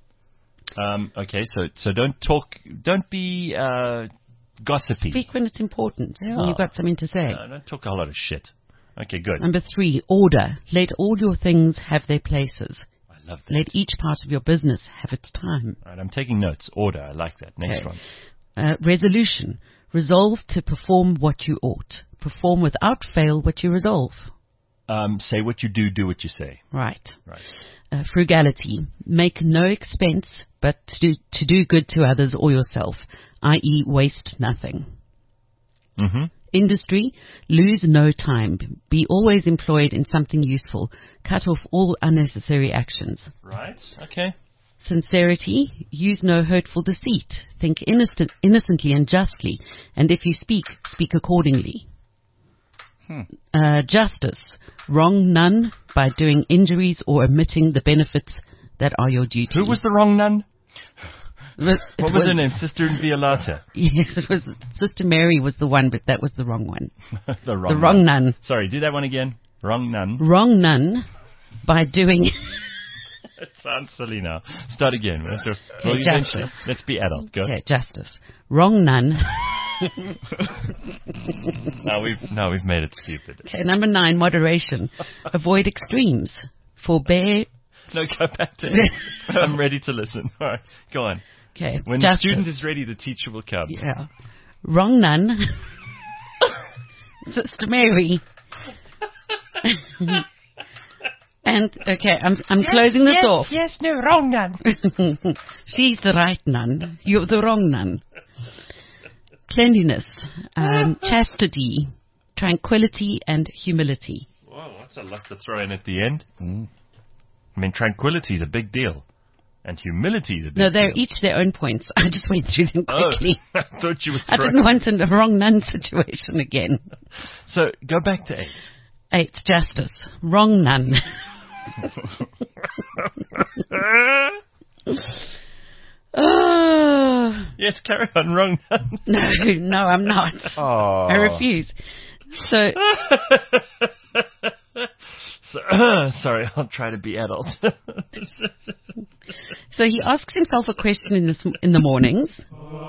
Um, okay, so so don't talk, don't be uh, gossipy. Speak when it's important, Yeah. when you've got something to say. No, don't talk a whole lot of shit. Okay, good. Number three, order. Let all your things have their places. I love that. Let each part of your business have its time. All right, I'm taking notes. Order, I like that. Next Okay. one. Uh, resolution. Resolve to perform what you ought. Perform without fail what you resolve. Um, say what you do, do what you say. Right. Right. Uh, frugality. Make no expense, but to do, to do good to others or yourself, that is waste nothing. Mm-hmm. Industry. Lose no time. Be always employed in something useful. Cut off all unnecessary actions. Right. Okay. Sincerity. Use no hurtful deceit. Think innocent, innocently and justly. And if you speak, speak accordingly. Hmm. Uh, justice. Wrong none by doing injuries or omitting the benefits that are your duty. Who was the wrong nun? It was, it What was, her name? Sister Violata. Yes, it was. Sister Mary was the one, but that was the wrong one. the wrong The wrong nun. nun. Sorry, do that one again. Wrong nun. Wrong none by doing... It sounds silly now. Start again. Let's, Okay, well, justice. eventually- let's be adult. Go. Okay, justice. Wrong none. Now we've now we've made it stupid. Okay, number nine, moderation. Avoid extremes. Forbear. No, go back to it. I'm ready to listen. All right, go on. Okay, When the justice. student is ready, the teacher will come. Yeah. Wrong none. Sister Mary. And, okay, I'm I'm closing this yes, off. Yes, no, wrong nun. She's the right nun. You're the wrong nun. Cleanliness, um, chastity, tranquility, and humility. Whoa, that's a lot to throw in at the end. Mm. I mean, tranquility is a big deal. And humility is a big No, they're deal. each their own points. I just went through them quickly. Oh, I thought you were I throwing. didn't want in the wrong nun situation again. So, go back to eight. Eight, justice. Wrong nun. Oh, Yes, carry on. Wrong nun. no, no, I'm not. Oh. I refuse. So, So, sorry, I'll try to be adult. so he asks himself a question in the, in the mornings. Is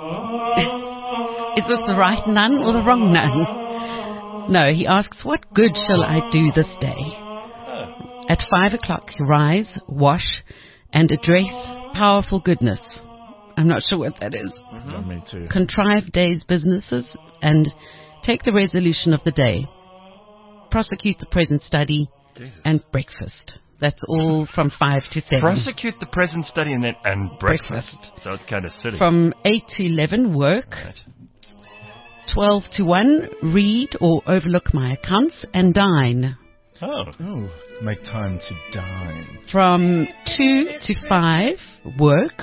this the right nun or the wrong nun? No, he asks, what good shall I do this day? At five o'clock, you rise, wash, and address powerful goodness. I'm not sure what that is. Yeah, me too. Contrive day's businesses and take the resolution of the day. Prosecute the present study Jesus. and breakfast. That's all from five to seven. Prosecute the present study and then and breakfast. Breakfast. So it's kind of silly. From eight to eleven, work. Right. twelve to one, read or overlook my accounts and dine. Oh. Oh, make time to dine. From two to five, work.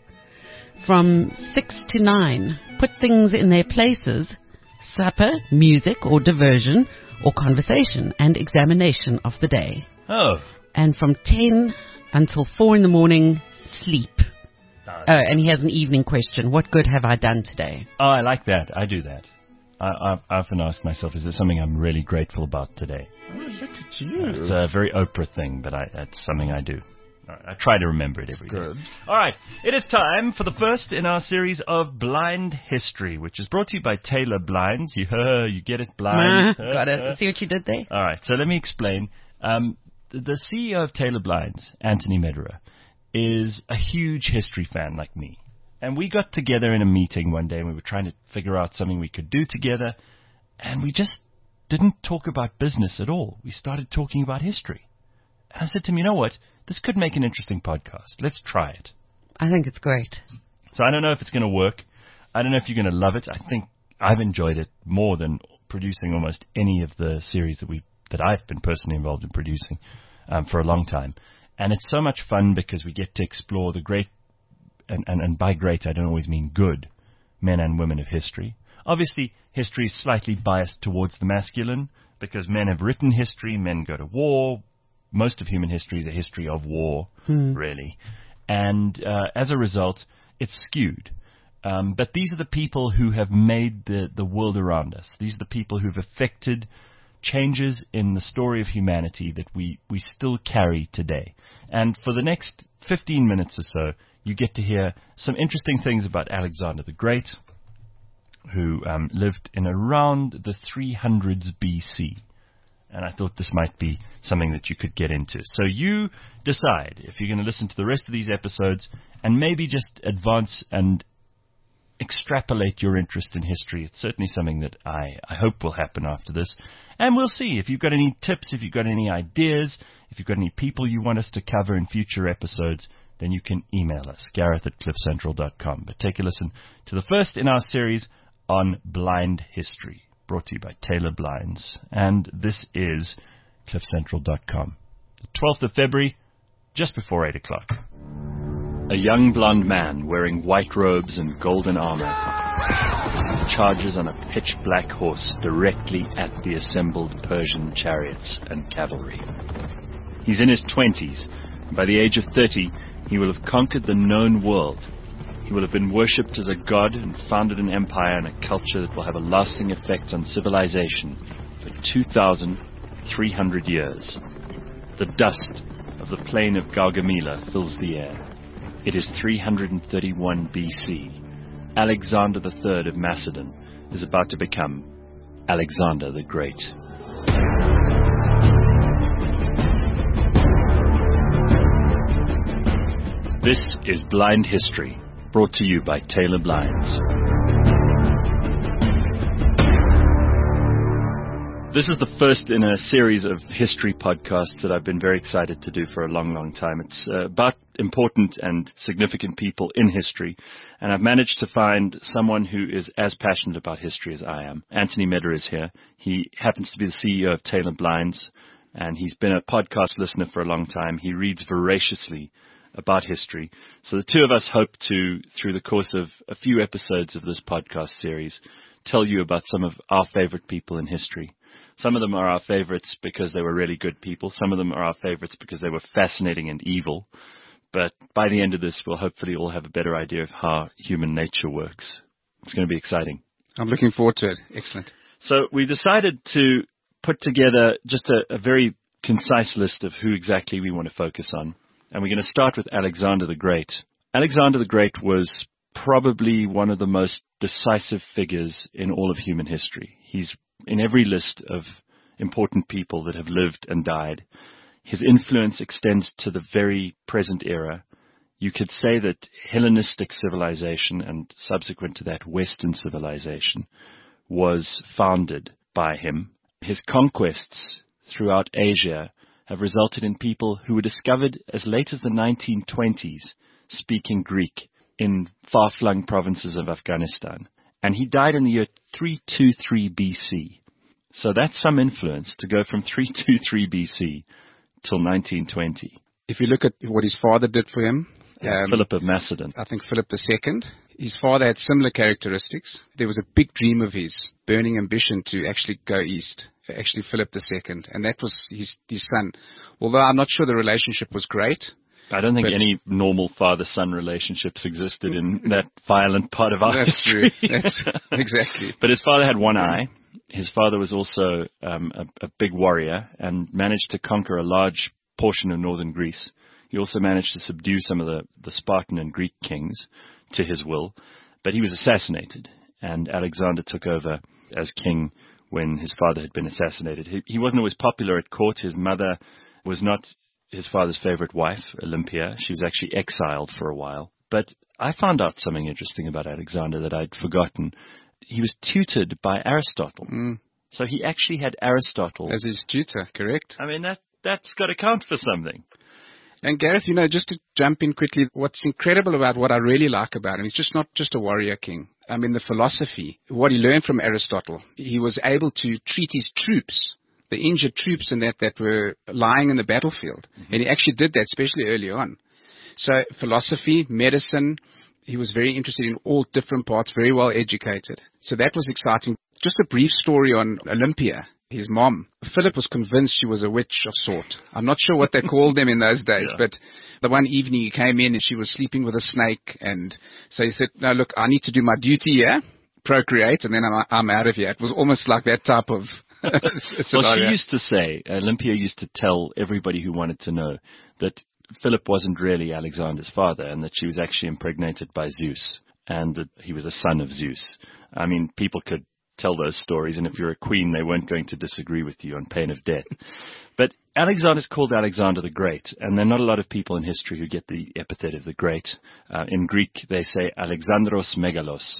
From six to nine, put things in their places. Supper, music or diversion or conversation and examination of the day. Oh. And from ten until four in the morning, sleep. No. Oh, and he has an evening question. What good have I done today? Oh, I like that. I do that. I, I, I often ask myself, is there something I'm really grateful about today? Oh, look at you. It's a very Oprah thing, but I, that's something I do. All right, I try to remember it every day. Good. All right, it is time for the first in our series of Blind History, which is brought to you by Taylor Blinds. You, uh, you get it, blind. Ah, got it. See what you did there? All right, so let me explain. Um, the, the C E O of Taylor Blinds, Anthony Mederer, is a huge history fan like me. And we got together in a meeting one day and we were trying to figure out something we could do together. And we just didn't talk about business at all. We started talking about history. And I said to him, you know what? This could make an interesting podcast. Let's try it. I think it's great. So I don't know if it's going to work. I don't know if you're going to love it. I think I've enjoyed it more than producing almost any of the series that we that I've been personally involved in producing um, for a long time. And it's so much fun because we get to explore the great, and, and, and by great I don't always mean good, men and women of history. Obviously, history is slightly biased towards the masculine because men have written history, men go to war. Most of human history is a history of war, Hmm. really. And uh, as a result, it's skewed. Um, but these are the people who have made the, the world around us. These are the people who've affected changes in the story of humanity that we, we still carry today. And for the next fifteen minutes or so, you get to hear some interesting things about Alexander the Great, who um, lived in around the three hundreds B C. And I thought this might be something that you could get into. So you decide if you're going to listen to the rest of these episodes and maybe just advance and extrapolate your interest in history. It's certainly something that I, I hope will happen after this. And we'll see if you've got any tips, if you've got any ideas, if you've got any people you want us to cover in future episodes, then you can email us, Gareth at cliff central dot com. But take a listen to the first in our series on blind history, brought to you by Taylor Blinds. And this is cliff central dot com. The twelfth of February, just before eight o'clock. A young blonde man wearing white robes and golden armor charges on a pitch-black horse directly at the assembled Persian chariots and cavalry. He's in his twenties, and by the age of thirty, he will have conquered the known world. He will have been worshipped as a god and founded an empire and a culture that will have a lasting effect on civilization for two thousand three hundred years. The dust of the plain of Gaugamela fills the air. It is three hundred thirty-one B C. Alexander the Third of Macedon is about to become Alexander the Great. This is Blind History, brought to you by Taylor Blinds. This is the first in a series of history podcasts that I've been very excited to do for a long, long time. It's uh, about important and significant people in history, and I've managed to find someone who is as passionate about history as I am. Anthony Mederer is here. He happens to be the C E O of Taylor Blinds, and he's been a podcast listener for a long time. He reads voraciously about history. So the two of us hope to, through the course of a few episodes of this podcast series, tell you about some of our favorite people in history. Some of them are our favorites because they were really good people. Some of them are our favorites because they were fascinating and evil. But by the end of this, we'll hopefully all have a better idea of how human nature works. It's going to be exciting. I'm looking forward to it. Excellent. So we decided to put together just a, a very concise list of who exactly we want to focus on. And we're going to start with Alexander the Great. Alexander the Great was probably one of the most decisive figures in all of human history. He's in every list of important people that have lived and died. His influence extends to the very present era. You could say that Hellenistic civilization and subsequent to that Western civilization was founded by him. His conquests throughout Asia have resulted in people who were discovered as late as the nineteen twenties speaking Greek in far-flung provinces of Afghanistan. And he died in the year three twenty-three B C. So that's some influence to go from three twenty-three B C till nineteen twenty. If you look at what his father did for him, Yeah, um, Philip of Macedon. I think Philip the Second, his father had similar characteristics. There was a big dream of his, burning ambition to actually go east, for actually Philip the Second, and that was his, his son. Although I'm not sure the relationship was great. I don't think But- any normal father-son relationships existed in that violent part of our That's true. history. That's exactly. But his father had one eye. His father was also um, a, a big warrior and managed to conquer a large portion of northern Greece. He also managed to subdue some of the, the Spartan and Greek kings to his will, but he was assassinated, and Alexander took over as king when his father had been assassinated. He, he wasn't always popular at court. His mother was not his father's favorite wife, Olympia. She was actually exiled for a while. But I found out something interesting about Alexander that I'd forgotten. He was tutored by Aristotle. Mm. So he actually had Aristotle. As his tutor, correct? I mean, that, that's got to count for something. And Gareth, you know, just to jump in quickly, what's incredible about what I really like about him, he's just not just a warrior king. I mean, the philosophy, what he learned from Aristotle, he was able to treat his troops, the injured troops and that that were lying in the battlefield. Mm-hmm. And he actually did that, especially early on. So philosophy, medicine, he was very interested in all different parts, very well educated. So that was exciting. Just a brief story on Olympia. His mom, Philip, was convinced she was a witch of sort. I'm not sure what they called them in those days, yeah. But the one evening he came in and she was sleeping with a snake, and so he said, no, look, I need to do my duty here, procreate, and then I'm, I'm out of here. It was almost like that type of Well, she used to say, Olympia used to tell everybody who wanted to know that Philip wasn't really Alexander's father and that she was actually impregnated by Zeus and that he was a son of Zeus. I mean, people could tell those stories, and if you're a queen, they weren't going to disagree with you on pain of death. But Alexander's called Alexander the Great, and there are not a lot of people in history who get the epithet of the Great. Uh, in Greek, they say Alexandros Megalos,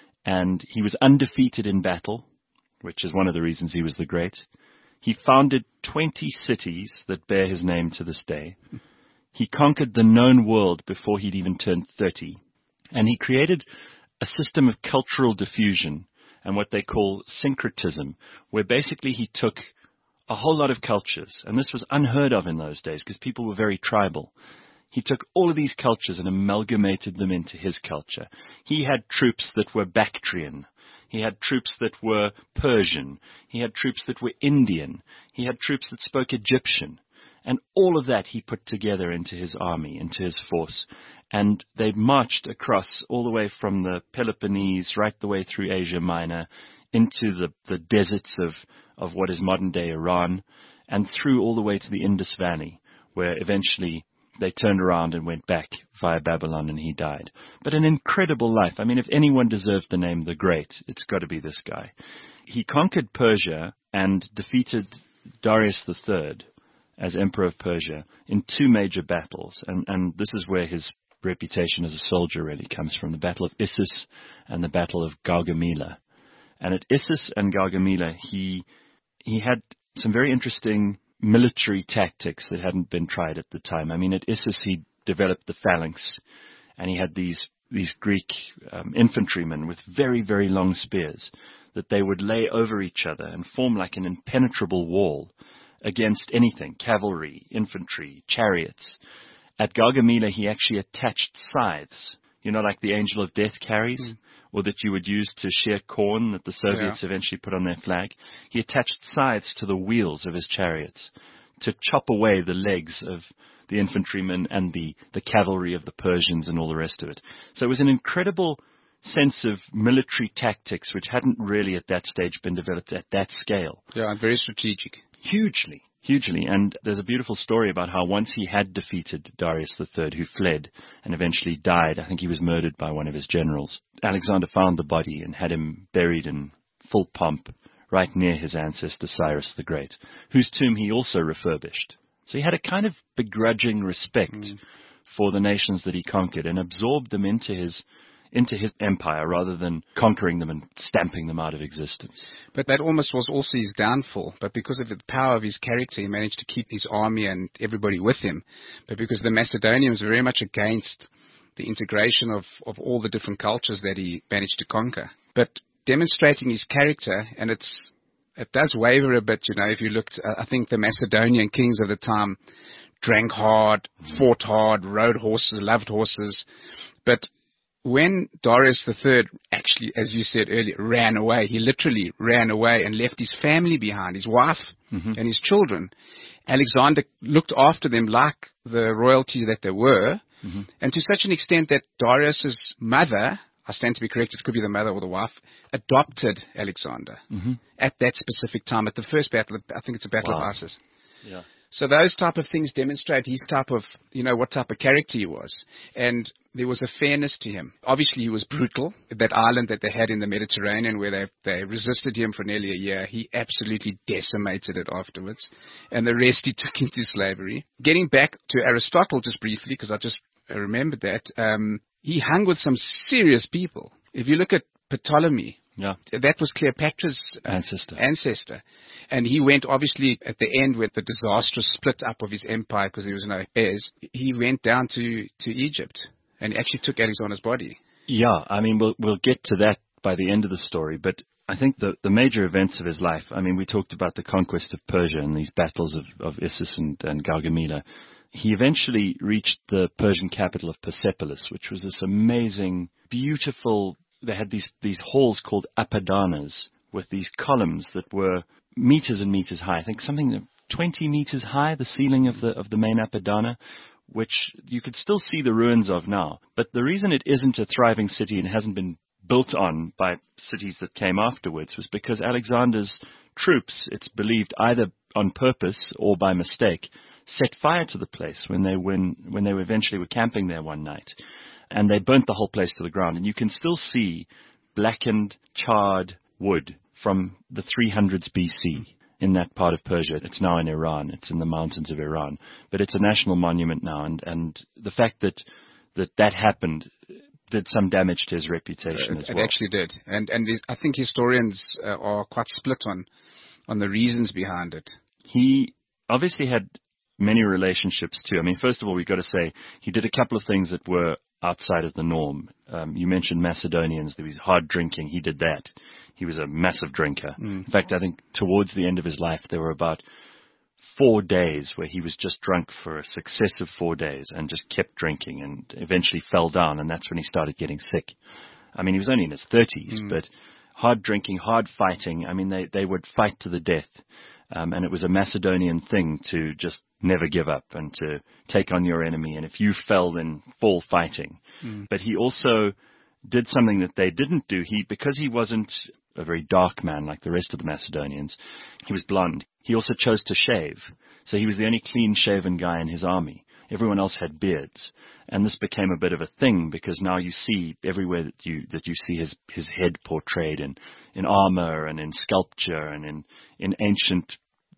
and he was undefeated in battle, which is one of the reasons he was the Great. He founded twenty cities that bear his name to this day. He conquered the known world before he'd even turned thirty, and he created a system of cultural diffusion and what they call syncretism, where basically he took a whole lot of cultures, and this was unheard of in those days because people were very tribal. He took all of these cultures and amalgamated them into his culture. He had troops that were Bactrian. He had troops that were Persian. He had troops that were Indian. He had troops that spoke Egyptian. And all of that he put together into his army, into his force. And they marched across all the way from the Peloponnese right the way through Asia Minor into the, the deserts of, of what is modern-day Iran and through all the way to the Indus Valley, where eventually they turned around and went back via Babylon and he died. But an incredible life. I mean, if anyone deserved the name the Great, it's got to be this guy. He conquered Persia and defeated Darius the Third as Emperor of Persia in two major battles. And, and this is where his reputation as a soldier really comes from, the Battle of Issus and the Battle of Gaugamela. And at Issus and Gaugamela, he he had some very interesting military tactics that hadn't been tried at the time. I mean, at Issus, he developed the phalanx, and he had these these Greek um, infantrymen with very, very long spears that they would lay over each other and form like an impenetrable wall against anything, cavalry, infantry, chariots. At Gaugamela, he actually attached scythes, you know, like the angel of death carries, mm. or that you would use to shear corn that the Soviets yeah. eventually put on their flag. He attached scythes to the wheels of his chariots to chop away the legs of the infantrymen and the, the cavalry of the Persians and all the rest of it. So it was an incredible sense of military tactics which hadn't really at that stage been developed at that scale. Yeah, and very strategic. Hugely. Hugely, and there's a beautiful story about how once he had defeated Darius the Third, who fled and eventually died. I think he was murdered by one of his generals. Alexander found the body and had him buried in full pomp right near his ancestor Cyrus the Great, whose tomb he also refurbished. So he had a kind of begrudging respect mm. for the nations that he conquered and absorbed them into his into his empire rather than conquering them and stamping them out of existence. But that almost was also his downfall. But because of the power of his character, he managed to keep his army and everybody with him. But because the Macedonians were very much against the integration of, of all the different cultures that he managed to conquer. But demonstrating his character, and it's it does waver a bit, you know, if you looked, uh, I think the Macedonian kings of the time drank hard, fought hard, rode horses, loved horses. But when Darius the Third actually, as you said earlier, ran away, he literally ran away and left his family behind, his wife mm-hmm. and his children. Alexander looked after them like the royalty that they were, mm-hmm. and to such an extent that Darius's mother, I stand to be corrected, it could be the mother or the wife, adopted Alexander mm-hmm. at that specific time, at the first battle, I think it's a battle wow. of Issus. Yeah. So those type of things demonstrate his type of, you know, what type of character he was. And there was a fairness to him. Obviously, he was brutal. That island that they had in the Mediterranean where they they resisted him for nearly a year, he absolutely decimated it afterwards. And the rest he took into slavery. Getting back to Aristotle just briefly, because I just remembered that, um, he hung with some serious people. If you look at Ptolemy, yeah. that was Cleopatra's uh, ancestor. ancestor. And he went, obviously, at the end with the disastrous split up of his empire because there was no heirs, he went down to, to Egypt and actually took Alexander's body. Yeah, I mean, we'll, we'll get to that by the end of the story, but I think the, the major events of his life, I mean, we talked about the conquest of Persia and these battles of, of Issus and, and Gaugamela. He eventually reached the Persian capital of Persepolis, which was this amazing, beautiful, they had these, these halls called apadanas with these columns that were meters and meters high. I think something twenty meters high, the ceiling of the of the main apadana, which you could still see the ruins of now. But the reason it isn't a thriving city and hasn't been built on by cities that came afterwards was because Alexander's troops, it's believed either on purpose or by mistake, set fire to the place when they when when they eventually were camping there one night, and they burnt the whole place to the ground. And you can still see blackened, charred wood from the three hundreds B C in that part of Persia. It's now in Iran. It's in the mountains of Iran. But it's a national monument now. And, and the fact that, that that happened did some damage to his reputation it, as well. It actually did. And, and I think historians uh, are quite split on, on the reasons behind it. He obviously had many relationships too. I mean, first of all, we've got to say he did a couple of things that were outside of the norm. Um, you mentioned Macedonians. There was hard drinking. He did that. He was a massive drinker. Mm. In fact, I think towards the end of his life, there were about four days where he was just drunk for a successive four days and just kept drinking and eventually fell down, and that's when he started getting sick. I mean, he was only in his thirties, mm. but hard drinking, hard fighting. I mean, they, they would fight to the death. Um, and it was a Macedonian thing to just never give up and to take on your enemy. And if you fell, then fall fighting. Mm. But he also did something that they didn't do. He, because he wasn't a very dark man like the rest of the Macedonians, he was blonde. He also chose to shave. So he was the only clean-shaven guy in his army. Everyone else had beards. And this became a bit of a thing because now you see everywhere that you that you see his, his head portrayed in, in armor and in sculpture and in, in ancient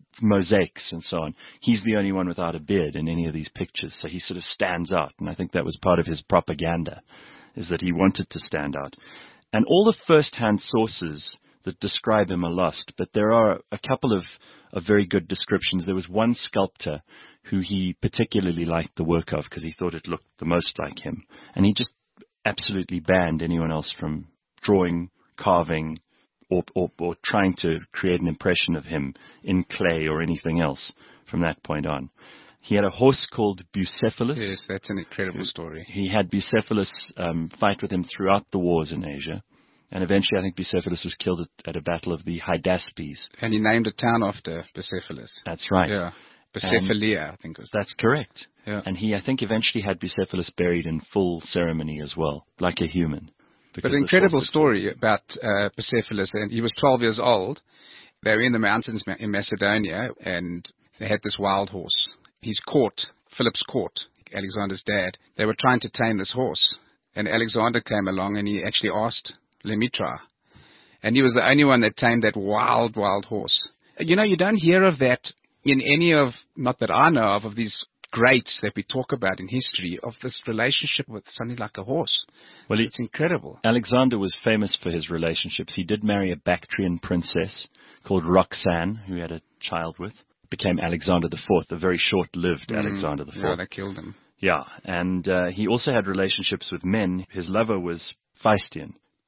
mosaics and so on. He's the only one without a beard in any of these pictures. So he sort of stands out. And I think that was part of his propaganda, is that he wanted to stand out. And all the first-hand sources that describe him are lost, but there are a couple of, of very good descriptions. There was one sculptor who he particularly liked the work of because he thought it looked the most like him. And he just absolutely banned anyone else from drawing, carving, or, or, or trying to create an impression of him in clay or anything else from that point on. He had a horse called Bucephalus. Yes, that's an incredible story. He had Bucephalus um, fight with him throughout the wars in Asia. And eventually, I think Bucephalus was killed at, at a battle of the Hydaspes. And he named a town after Bucephalus. That's right. Yeah. Bucephalia, I think it was. That's correct. Yeah. And he, I think, eventually had Bucephalus buried in full ceremony as well, like a human. But an incredible story about uh, Bucephalus. And he was twelve years old. They were in the mountains in Macedonia, and they had this wild horse. His court, Philip's court, Alexander's dad, they were trying to tame this horse. And Alexander came along and he actually asked, let me try. And he was the only one that tamed that wild, wild horse. You know, you don't hear of that in any of, not that I know of, of these greats that we talk about in history, of this relationship with something like a horse. Well, so he, it's incredible. Alexander was famous for his relationships. He did marry a Bactrian princess called Roxanne, who he had a child with. Became Alexander the Fourth, a very short-lived mm, Alexander the Fourth. Yeah, they killed him. Yeah, and uh, he also had relationships with men. His lover was Pheistian,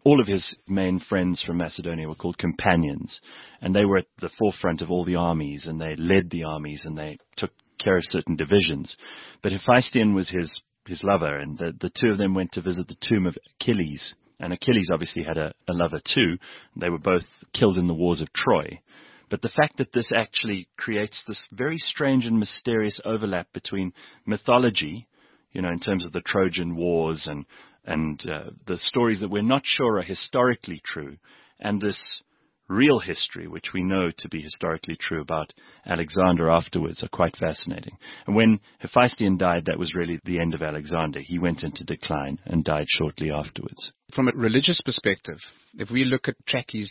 all of his main friends from Macedonia were called companions, and they were at the forefront of all the armies, and they led the armies, and they took care of certain divisions. But Hephaestion was his, his lover, and the, the two of them went to visit the tomb of Achilles. And Achilles obviously had a, a lover too. They were both killed in the wars of Troy. But the fact that this actually creates this very strange and mysterious overlap between mythology, you know, in terms of the Trojan Wars and and uh, the stories that we're not sure are historically true, and this real history, which we know to be historically true about Alexander afterwards, are quite fascinating. And when Hephaestion died, that was really the end of Alexander. He went into decline and died shortly afterwards. From a religious perspective, if we look at track his,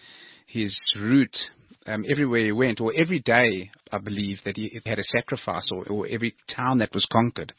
his route, um, everywhere he went, or every day, I believe, that he had a sacrifice, or, or every town that was conquered.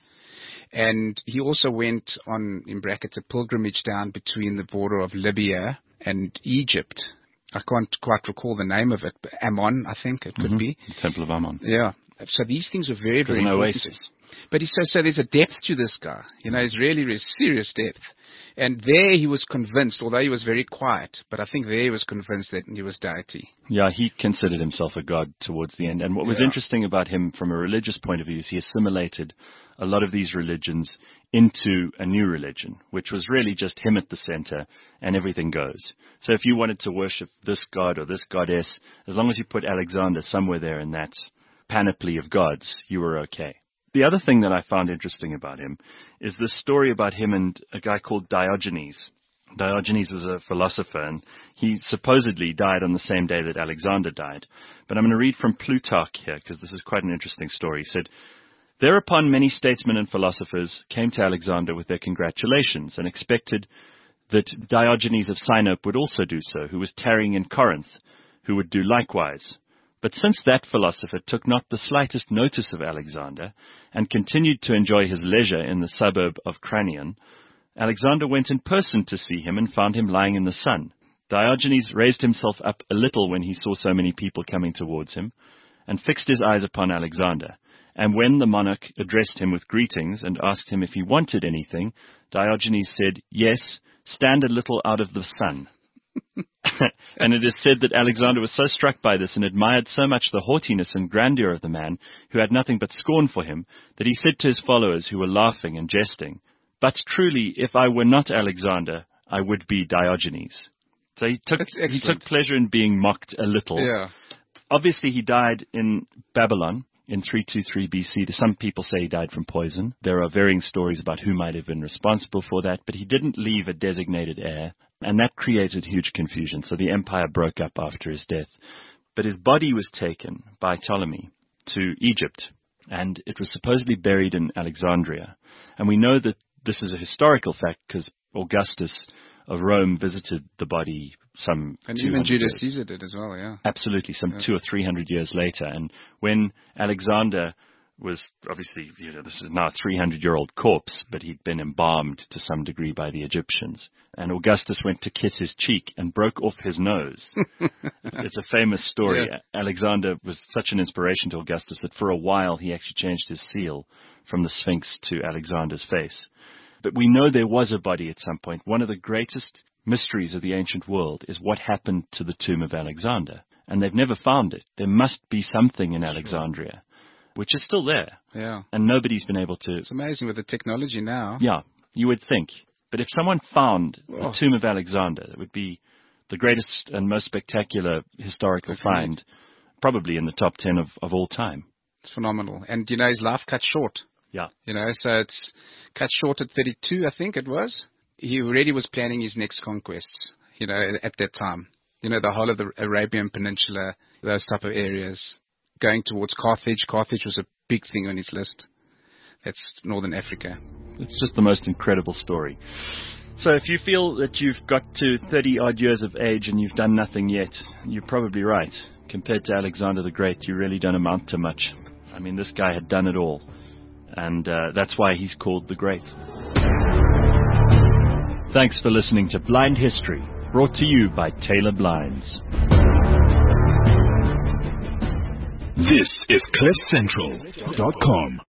And he also went on, in brackets, a pilgrimage down between the border of Libya and Egypt. I can't quite recall the name of it, but Ammon, I think it could Mm-hmm. be. The Temple of Ammon. Yeah. So these things are very, very There's an important. oasis. But he, so, so there's a depth to this guy. You know, he's really, really serious depth. And there he was convinced, although he was very quiet, but I think there he was convinced that he was deity. Yeah, he considered himself a god towards the end. And what was Yeah. interesting about him from a religious point of view is he assimilated a lot of these religions into a new religion, which was really just him at the center and everything goes. So if you wanted to worship this god or this goddess, as long as you put Alexander somewhere there in that panoply of gods, you were okay. The other thing that I found interesting about him is this story about him and a guy called Diogenes. Diogenes was a philosopher, and he supposedly died on the same day that Alexander died. But I'm going to read from Plutarch here, because this is quite an interesting story. He said, "Thereupon many statesmen and philosophers came to Alexander with their congratulations, and expected that Diogenes of Sinope would also do so, who was tarrying in Corinth, who would do likewise. But since that philosopher took not the slightest notice of Alexander, and continued to enjoy his leisure in the suburb of Cranion, Alexander went in person to see him and found him lying in the sun. Diogenes raised himself up a little when he saw so many people coming towards him, and fixed his eyes upon Alexander. And when the monarch addressed him with greetings and asked him if he wanted anything, Diogenes said, 'Yes, stand a little out of the sun.' And it is said that Alexander was so struck by this and admired so much the haughtiness and grandeur of the man, who had nothing but scorn for him, that he said to his followers, who were laughing and jesting, 'But truly, if I were not Alexander, I would be Diogenes.'" So he took, he took pleasure in being mocked a little. Yeah. Obviously, he died in Babylon in three twenty-three B C. Some people say he died from poison. There are varying stories about who might have been responsible for that, but he didn't leave a designated heir, and that created huge confusion. So the empire broke up after his death. But his body was taken by Ptolemy to Egypt, and it was supposedly buried in Alexandria. And we know that this is a historical fact because Augustus of Rome visited the body some And two even hundred Julius years. Caesar did as well, yeah. Absolutely, some Yeah. two or three hundred years later. And when Alexander was obviously, you know, this is now a three hundred year old corpse, but he'd been embalmed to some degree by the Egyptians. And Augustus went to kiss his cheek and broke off his nose. It's a famous story. Yeah. Alexander was such an inspiration to Augustus that for a while he actually changed his seal from the Sphinx to Alexander's face. But we know there was a body at some point. One of the greatest mysteries of the ancient world is what happened to the tomb of Alexander. And they've never found it. There must be something in Alexandria, which is still there. Yeah. And nobody's been able to... It's amazing with the technology now. Yeah, you would think. But if someone found Oh. the tomb of Alexander, it would be the greatest and most spectacular historical Definitely. find, probably in the top ten of, of all time. It's phenomenal. And, you know, his life cut short. Yeah. You know, so it's cut short at thirty-two, I think it was. He already was planning his next conquests, you know, at, at that time. You know, the whole of the Arabian Peninsula, those type of areas. Going towards Carthage. Carthage was a big thing on his list. That's Northern Africa. It's just the most incredible story. So if you feel that you've got to thirty-odd years of age and you've done nothing yet, you're probably right. Compared to Alexander the Great, you really don't amount to much. I mean, this guy had done it all. And uh, that's why he's called the Great. Thanks for listening to Blind History, brought to you by Taylor Blinds. This is cliff central dot com.